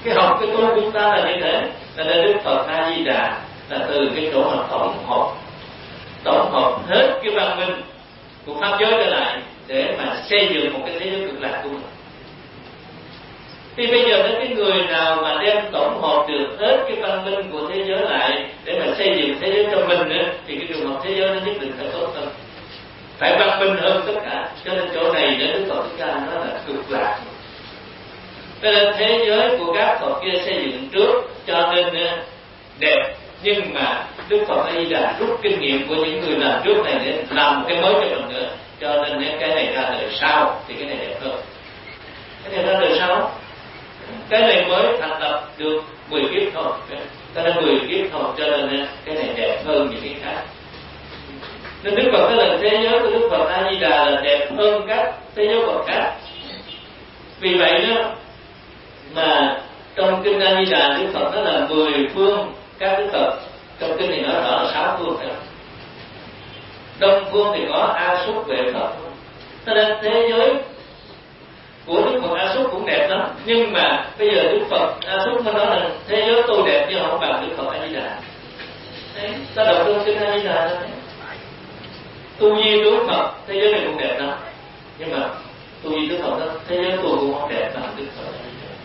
Cái học cái tu chúng ta là như thế, là Đức Phật A Di Đà là từ cái chỗ mà tổng hợp hết cái văn minh của pháp giới trở lại để mà xây dựng một cái thế giới cực lạc của mình. Thì bây giờ đến cái người nào mà đem tổng hợp được hết cái văn minh của thế giới lại để mà xây dựng thế giới cho mình nữa, thì cái trường hợp thế giới nó nhất định phải tốt hơn, phải văn minh hơn tất cả. Cho nên chỗ này để Đức Phật chúng ta nó là cực lạc. Cho nên thế giới của các Phật kia xây dựng trước cho nên đẹp, nhưng mà Đức Phật A Di Đà rút kinh nghiệm của những người làm trước này để làm một cái mới cho mình nữa, cho nên cái này ra đời sau thì cái này đẹp hơn. Cái này ra đời sau, cái này mới thành lập được 10 kiếp thôi, cái này 10 kiếp thôi, cho nên cái này đẹp hơn những cái khác. Nên Đức Phật nói là thế giới của Đức Phật A Di Đà là đẹp hơn các thế giới Phật khác. Vì vậy đó mà trong kinh A Di Đà Đức Phật nói là 10 phương các Đức Phật, trong kinh này nói rõ là 6 phương nữa. Đông phương thì có A Xúc Vệ Phật, cho nên thế giới của Đức Phật A Xúc cũng đẹp lắm. Nhưng mà bây giờ Đức Phật A Xúc mới nói là thế giới tôi đẹp nhưng không bằng Đức Phật A Di Đà. Đấy, ta đọc trong kinh A Di Đà đó. Tu vi Đức Phật thế giới này cũng đẹp lắm, nhưng mà tu vi Đức Phật đó, thế giới tôi cũng không đẹp bằng Đức Phật A Di Đà.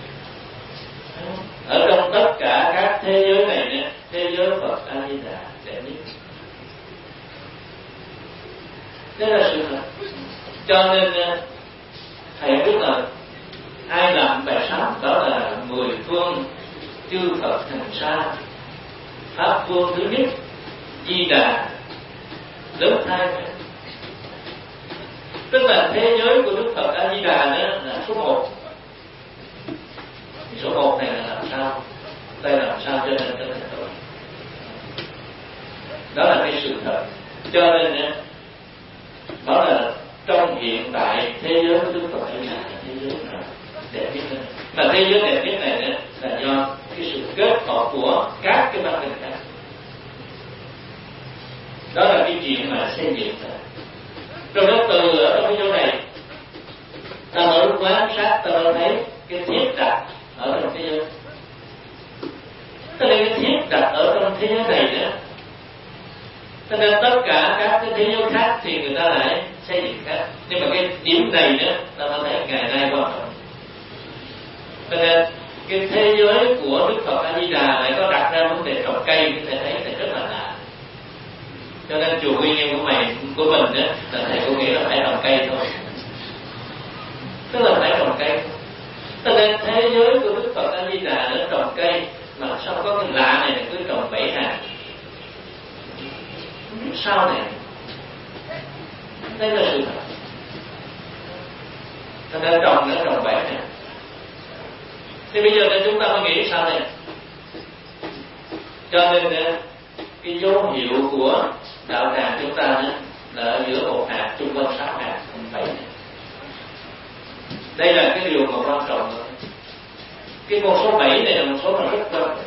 Ở trong tất cả các thế giới này nè, thế giới Phật A Di Đà đẹp nhất. Thế là sự thật. Cho nên thầy biết là ai làm bài pháp đó là 10 phương chư Phật thành sa. Pháp phương thứ nhất Di Đà lớn hai, tức là thế giới của Đức Phật A Di Đà đó là số 1. Số 1 này là làm sao? Đây làm sao cho nên trở thành tội? Đó là cái sự thật. Cho nên đó là trong hiện tại thế giới của Đức Phật A Di Đà là thế giới đẹp nhất này. Mà thế giới đẹp nhất này là do cái sự kết hợp của các cái văn minh khác. Đó là cái chuyện mà xây dựng rồi đó. Từ ở trong cái chỗ này ta mới quan sát, ta mới thấy cái thiết đặt ở trong thế giới. Cho nên cái thiết đặt ở trong thế giới này nữa, cho nên tất cả các cái thế giới khác thì người ta lại xây dựng khác. Nhưng mà cái điểm này nữa ta mới thấy ngày nay quan trọng. Cho nên cái thế giới của Đức Phật A Di Đà lại có đặt ra vấn đề trồng cây, có thể thấy là rất là lạ. Cho nên chùa Quy Nghiêm của mình đó là thầy cũng nghĩ là phải trồng cây thôi, tức là phải trồng cây. Cho nên thế giới của Đức Phật A Di Đà nó trồng cây, mà sao có cái lạ này cứ trồng 7 hàng? Sao này? Đây là sự thật. Cho nên trồng nó trồng 7 hàng. Thì bây giờ chúng ta mới nghĩ sao này? Cho nên cái dấu hiệu của đạo tràng chúng ta là ở giữa một hạt chung quanh 6 hạt, không phải. Đây là cái điều mà quan trọng rồi. Cái con số 7 này là một số rất quan trọng,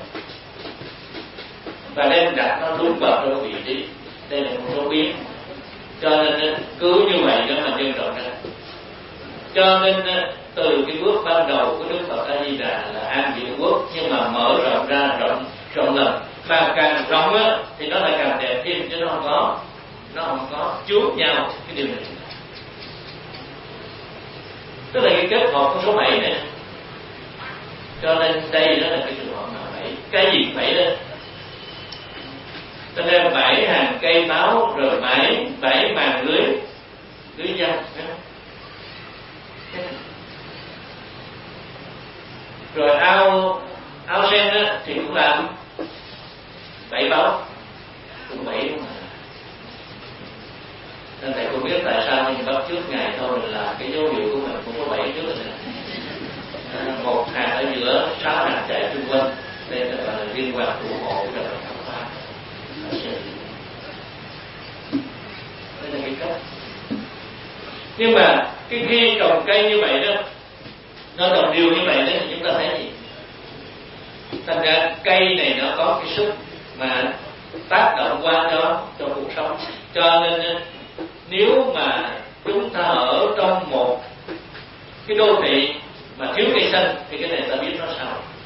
và đem đặt nó đúng vào trong vị trí. Đây là một số biến. Cho nên cứ như vậy đó mà nhân rộng ra. Cho nên từ cái bước ban đầu của Đức Phật A Di Đà là An Diệu Quốc, nhưng mà mở rộng ra rộng lần. Mà càng rộng á thì nó lại càng đẹp thêm, chứ nó không có chuốt nhau cái điều này. Tức là cái kết hợp của số 7 này. Cho nên đây đó là cái trường hợp nào 7. Cái gì 7 đó? Cho nên 7 hàng cây báo, rồi 7 màn lưới dây. Rồi ao sen đó thì cũng làm 7 báo, cũng 7 đúng không? Nên thầy không biết tại sao nhưng bắt trước ngày thôi là cái dấu hiệu của mình cũng có 7 trước rồi. Một hàng ở giữa, 6 hàng chạy xung quanh. Đây là liên quan thủ hộ cho các bạn. Đây là cái cách. Nhưng mà cái khi trồng cây như vậy đó, nó trồng điều như vậy đó thì chúng ta thấy gì? Thành ra cây này nó có cái sức mà tác động qua cho cuộc sống. Cho nên nếu mà chúng ta ở trong một cái đô thị mà thiếu cây xanh thì cái này ta biết nó sao.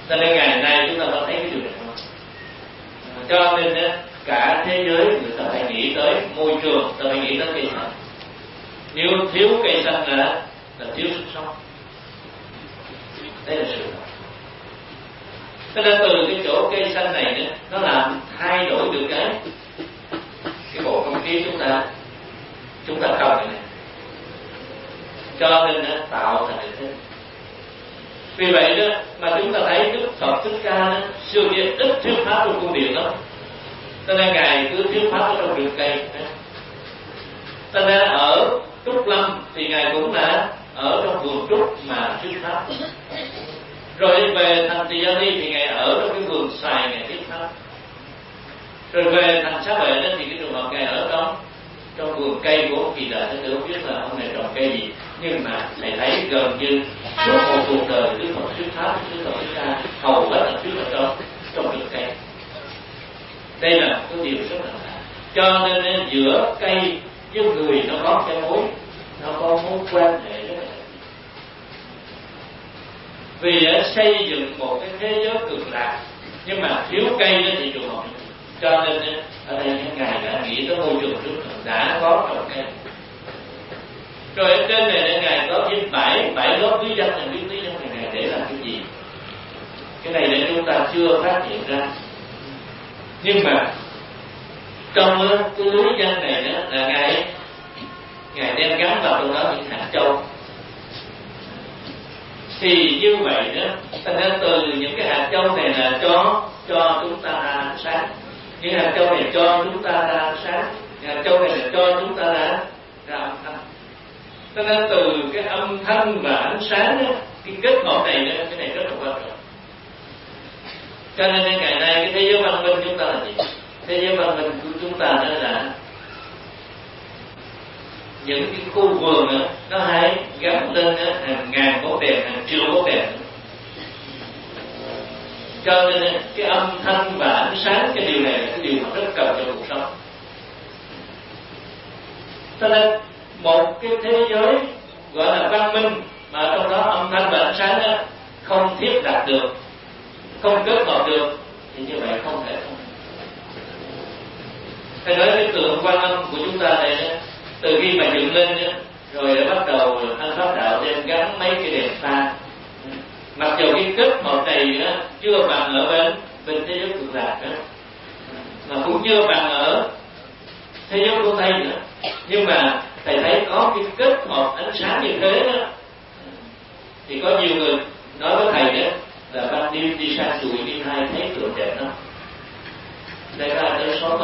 Cho nên ngày nay chúng ta có thấy cái điều này không? Cho nên cả thế giới người ta phải nghĩ tới môi trường, ta phải nghĩ tới cây xanh. Nếu thiếu cây xanh là thiếu sức sống. Đây là sự thật. Cho nên từ cái chỗ cây xanh này nữa, nó làm thay đổi được cái bộ không khí chúng ta cần này. Cho nên tạo thành được thế. Vì vậy đó mà chúng ta thấy Đức Phật Thích Ca xưa kia ít thuyết pháp trong cung điện lắm. Cho nên Ngài cứ thuyết pháp ở trong rừng cây. Cho nên ở Trúc Lâm thì Ngài cũng là ở trong vườn trúc mà thuyết pháp. Rồi về thành Tỳ Gia Ni thì Ngài ở trong cái vườn xoài Ngài thuyết pháp. Rồi về thành Xá Vệ đó thì cái trường hợp Ngài ở trong vườn cây của ông Kỳ Đà. Tôi không biết là ông này trồng cây gì, nhưng mà thầy thấy gần như suốt một cuộc đời Đức Phật thuyết pháp, Đức Phật Thích Ca hầu hết là thuyết ở trong rừng cây. Đây là cái điều rất là lạ. Cho nên giữa cây với người nó có cái mối, nó có mối quan hệ rất là. Vì xây dựng một cái thế giới cực lạc, nhưng mà thiếu cây đó thì trường hợp. Cho nên ở đây Ngài đã nghĩ tới môi trường trước đã có trồng cây. Rồi ở trên này Ngài có thêm bảy lớp lý danh. Này biết lý danh này Ngài để làm cái gì? Cái này để chúng ta chưa phát hiện ra. Nhưng mà trong cái lý danh này đó là Ngài đem gắn vào trong đó những hạt châu. Thì như vậy đó, ta nên từ những cái hạt châu này là cho chúng ta ra ánh sáng. Những hạt châu này cho chúng ta ra ánh sáng. Những hạt châu này là cho chúng ta ra âm thanh. Cho nên từ cái âm thanh và ánh sáng đó, cái kết hợp này đó, cái này rất là quan trọng. Cho nên ngày nay cái thế giới văn minh chúng ta là gì? Thế giới văn minh của chúng ta đó là những cái khu vườn đó, nó hay gắn lên hàng ngàn bóng đèn, hàng triệu bóng đèn. Cho nên cái âm thanh và ánh sáng, cái điều này là cái điều mà rất cần cho cuộc sống. Cho nên một cái thế giới gọi là văn minh mà trong đó âm thanh và ánh sáng đó không thiết đặt được, không kết hợp được, thì như vậy không thể. Thầy nói cái tượng Quan Âm của chúng ta này đó, từ khi mà dựng lên đó, rồi đã bắt đầu Anh Pháp Đạo đem gắn mấy cái đèn pha. Mặc dù cái kết hợp này đó, chưa bằng ở bên thế giới cực lạc đó, mà cũng chưa bằng ở thế giới phương Tây nữa, nhưng mà thầy thấy có cái kết hợp ánh sáng như thế đó, thì có nhiều người nói với thầy đó là ban đêm đi sang chùa đi hai thấy tượng đẹp đó. Đây ra tới 60.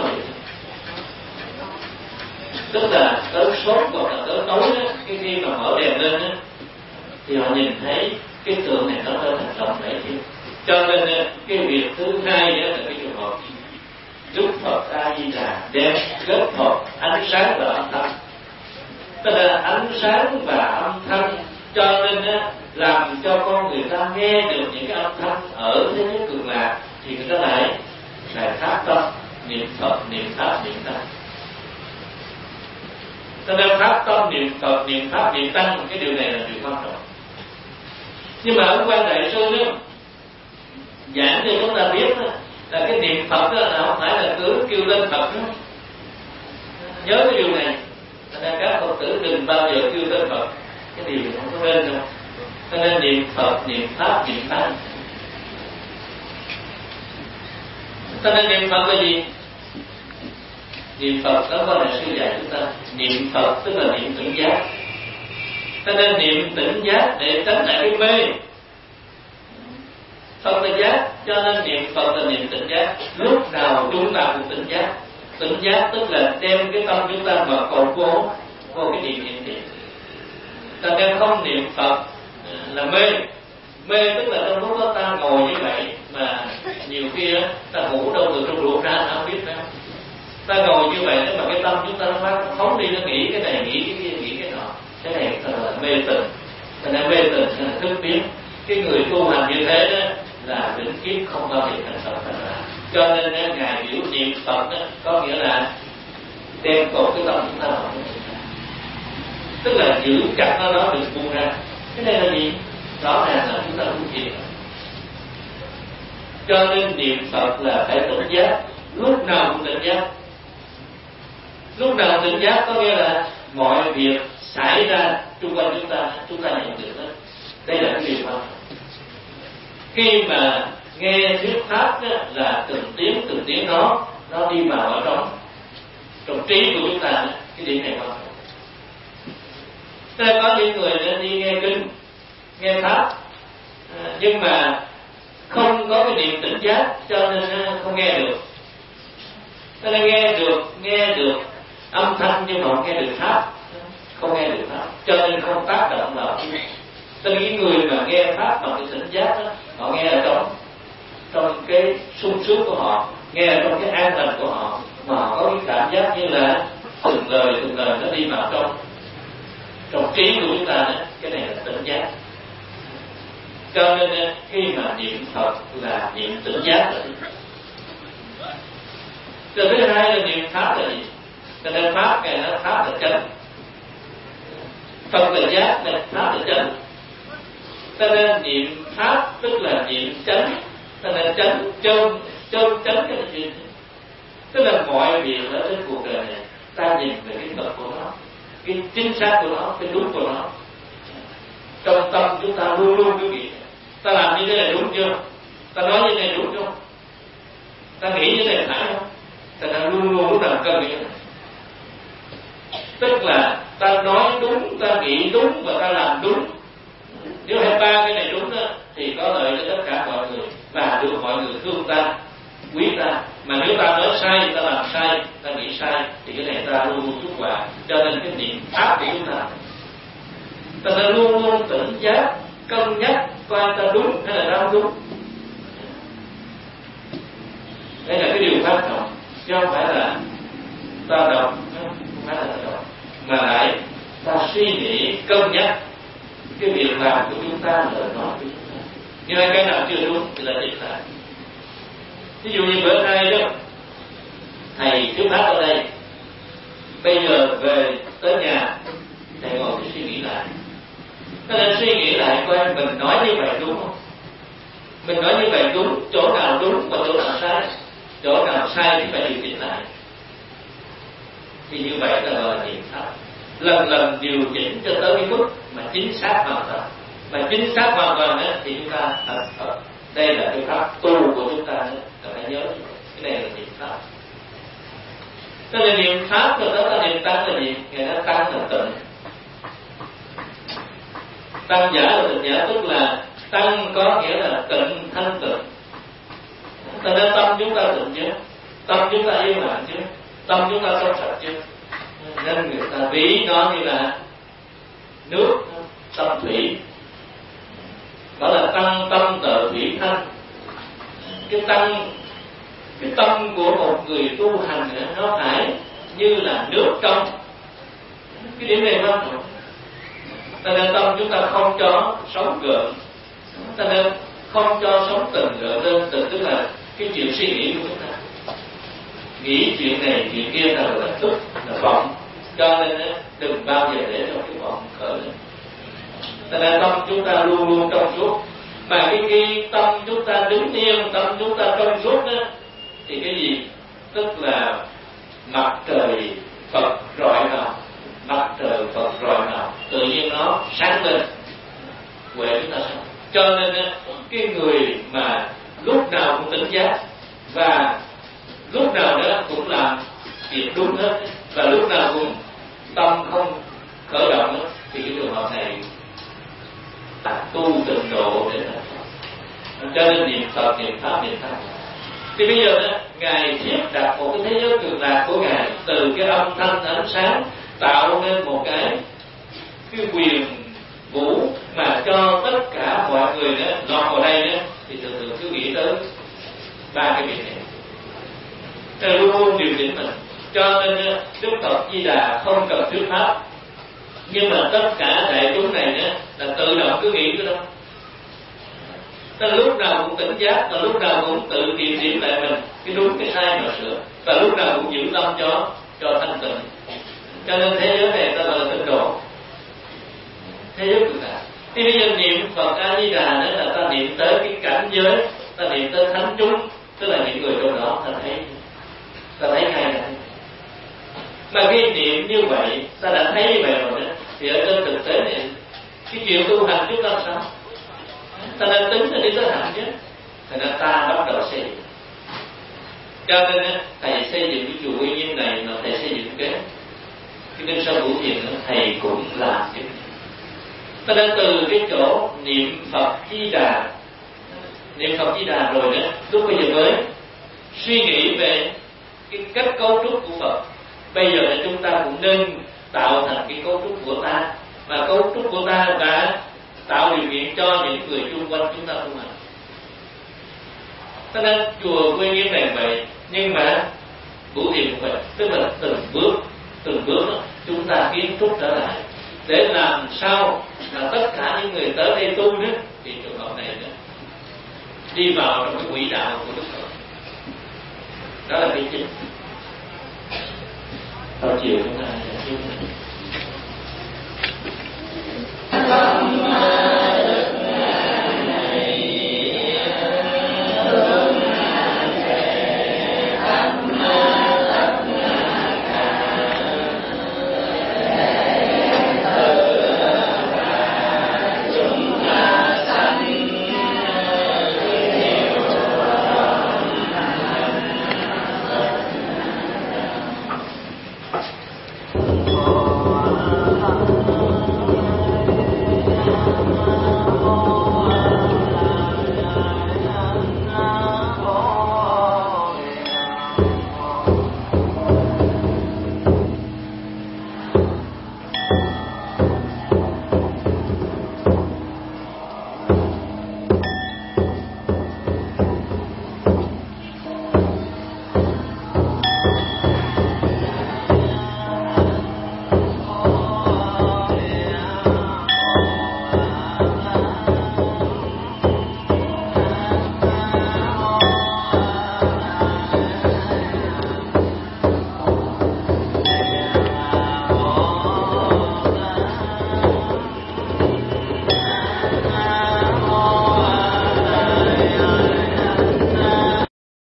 Tức là tới sốt hoặc là tới tối đó, cái khi mà mở đèn lên đó, thì họ nhìn thấy cái tượng này nó trở thành đồng thể thiên. Cho nên cái việc thứ hai đó là cái trường hợp Đức Phật A Di Đà đem kết hợp ánh sáng và âm thanh. Tức là ánh sáng và âm thanh, cho nên làm cho con người ta nghe được những cái âm thanh ở thế giới cực lạc, thì người ta lại phát tâm niệm Phật, niệm Pháp, niệm Tăng. Cho nên phát tâm niệm Phật, niệm Pháp, niệm Tăng, cái điều này là điều quan trọng. Nhưng mà ở Quan Đại Sư đó giảng cho chúng ta biết đó, là cái niệm Phật đó là không phải là cứ kêu lên Phật đó. Nhớ cái điều này, nên các Phật tử đừng bao giờ kêu lên Phật, cái điều không có nên đâu. Cho nên niệm Phật, niệm Pháp, niệm Tăng. Cho nên niệm Phật là gì? Niệm Phật đó có là sư dạy chúng ta. Niệm Phật tức là niệm tỉnh giác. Cho nên niệm tỉnh giác để tránh lại cái mê. Phật là giác, cho nên niệm Phật là niệm tỉnh giác. Lúc nào chúng ta cũng tỉnh giác. Tỉnh giác tức là đem cái tâm chúng ta mà cầu vô cái niệm niệm. Ta đem không niệm Phật là mê. Mê tức là trong lúc đó ta ngồi như vậy mà nhiều khi đó, ta ngủ đâu từ trong ruột ra ta không biết đâu. Ta ngồi như vậy mà cái tâm chúng ta nó phát phóng đi, nó nghĩ cái này, nghĩ cái kia, nghĩ cái nọ. Cái này là mê tịnh. Thành ra mê tịnh là thức biến. Cái người tu hành như thế đó là vĩnh kiếp không bao giờ thành Phật thành ra. Cho nên Ngài biểu niệm Phật đó, có nghĩa là đem cột cái tâm chúng ta vào. Tức là giữ chặt nó đừng buông ra. Cái này là gì? Rõ ràng là chúng ta không chịu. Cho nên niệm Phật là phải tỉnh giác, lúc nào cũng tỉnh giác. Lúc nào tỉnh giác có nghĩa là mọi việc xảy ra xung quanh chúng ta nhận được đó. Đây là cái điều quan trọng. Khi mà nghe thuyết pháp đó, là từng tiếng nó đi vào ở trong trí của chúng ta, cái điểm này quan trọng. Nên có những người đi nghe kinh, nghe pháp, nhưng mà không có cái niệm tỉnh giác, cho nên không nghe được. Cho nên nghe được âm thanh nhưng mà không nghe được pháp, không nghe được pháp, cho nên không tác động vào. Cho nên cái người mà nghe pháp bằng cái tỉnh giác đó, họ nghe ở trong cái sung sướng của họ, nghe ở trong cái an lành của họ, mà họ có cái cảm giác như là từng lời nó đi vào trong trí của chúng ta đó. Cái này là tỉnh giác. Cho nên khi mà niệm Phật là niệm tỉnh giác rồi. Rồi thứ hai là niệm pháp là gì? Cho nên pháp này nó pháp là chánh, Phật là giác, là pháp là chánh. Cho nên niệm pháp tức là niệm chánh. Cho nên chánh chánh cái gì? Tức là mọi việc ở trên cuộc đời này ta nhìn về cái thật của nó, cái chính xác của nó, cái đúng của nó. Trong tâm chúng ta luôn luôn cái gì? Ta làm như thế này đúng chưa? Ta nói như thế này đúng chưa? Ta nghĩ như thế này phải không? Ta luôn luôn lúc nào cân như thế này. Tức là ta nói đúng, ta nghĩ đúng và ta làm đúng. Nếu hai ba cái này đúng đó, thì có lợi cho tất cả mọi người và được mọi người thương ta, quý ta. Mà nếu ta nói sai, ta làm sai, ta nghĩ sai, thì cái này ta luôn luôn xuất quả. Cho nên cái niệm pháp của chúng ta sẽ luôn luôn tỉnh giác, cân nhắc coi ta đúng hay là ta không đúng. Đây là cái điều quan trọng, chứ không phải là ta đọc, không phải là ta đọc, mà lại ta suy nghĩ, cân nhắc cái việc làm của chúng ta, lời nói của chúng ta. Nhưng mà cái nào chưa đúng thì là thiệt hại. Ví dụ như bữa nay đó, thầy thuyết pháp ở đây, bây giờ về tới nhà, thầy ngồi suy nghĩ lại. Cho nên suy nghĩ lại coi mình nói như vậy đúng không? Mình nói như vậy đúng, chỗ nào đúng và chỗ nào sai. Chỗ nào sai thì phải điều chỉnh lại. Thì như vậy là gọi là niệm pháp. Lần điều chỉnh cho tới cái mức mà chính xác hoàn toàn. Mà chính xác hoàn toàn đó, thì chúng ta thật. Đây là cái pháp tu của chúng ta đó. Là phải nhớ cái này là niệm pháp. Cho nên niệm pháp rồi đó ta niệm tăng là gì? Ngày đó tăng là tịnh. Tăng giả là tịnh giả, tức là tăng có nghĩa là tịnh, thanh tịnh. Cho nên tâm chúng ta tịnh chứ, tâm chúng ta yên lặng chứ, tâm chúng ta trong sạch chứ. Nên người ta ví nó như là nước, tâm thủy. Đó là tăng tâm tợ thủy thanh. Cái tâm của một người tu hành nó phải như là nước trong. Cái điểm này quan trọng. Cho nên tâm chúng ta không cho sống gợn, cho nên không cho sống từng gợn lên, tức là cái chuyện suy nghĩ của chúng ta. Nghĩ chuyện này, chuyện kia là tức, là vọng. Cho nên đừng bao giờ để cho cái vọng khởi lên. Cho nên tâm chúng ta luôn luôn trong suốt. Mà cái tâm chúng ta đứng yên, tâm chúng ta trong suốt đó, thì cái gì? Tức là mặt trời Phật rọi vào. Mặt trời Phật rọi vào, tự nhiên nó sáng lên, huệ chúng ta sáng. Cho nên cái người mà lúc nào cũng tỉnh giác và lúc nào đó cũng làm việc đúng hết, và lúc nào cũng tâm không khởi động hết, thì cái trường hợp này là tu tịnh độ để thành Phật. Cho nên niệm Phật, niệm pháp, niệm pháp. Thì bây giờ đó, Ngài thiết đặt một cái thế giới cực lạc của Ngài từ cái âm thanh ánh sáng, tạo nên một cái quyền vũ mà cho tất cả mọi người đó lọt vào đây đó, thì thường cứ nghĩ tới ba cái việc này. Nên luôn luôn điều chỉnh mình. Cho nên Đức Phật Di Đà không cần thuyết pháp, nhưng mà tất cả đại chúng này đó là tự động cứ nghĩ cái đó. Ta lúc nào cũng tỉnh giác, ta lúc nào cũng tự kiểm điểm lại mình cái đúng cái sai mà sửa, và lúc nào cũng giữ tâm cho thanh tịnh. Cho nên thế giới này ta gọi là tịnh độ, thế giới cực lạc. Thì bây giờ niệm Phật A Di Đà đó là ta niệm tới cái cảnh giới ta niệm tới thánh chúng, tức là những người trong đó, ta thấy ngay là mà khi niệm như vậy, ta đã thấy như vậy rồi đó, thì ở trên thực tế này cái chuyện tu hành chúng ta sao? Ta đang tính là đi tới hạnh chứ, thành ra ta bắt đầu xây dựng. Cho nên thầy xây dựng cái chùa Quy Nghiêm này mà thầy xây dựng cái Kinh Sơ Bửu Thiền nữa, thầy cũng làm chứ. Ta đã từ cái chỗ niệm Phật Di Đà, niệm Phật Di Đà rồi đó, lúc bây giờ mới suy nghĩ về cái cách cấu trúc của Phật. Bây giờ là chúng ta cũng nên tạo thành cái cấu trúc của ta, và cấu trúc của ta đã tạo điều kiện cho những người xung quanh chúng ta tu hành. Cho nên chùa Quy Nghiêm này vậy, nhưng mà Bửu Thiền cũng vậy, tức là từng bước đó, chúng ta kiến trúc trở lại để làm sao là tất cả những người tới đây tu đó, thì trường hợp này đó, đi vào trong cái quỹ đạo của Đức Phật. Đó là cái chính. Vào chiều chúng ta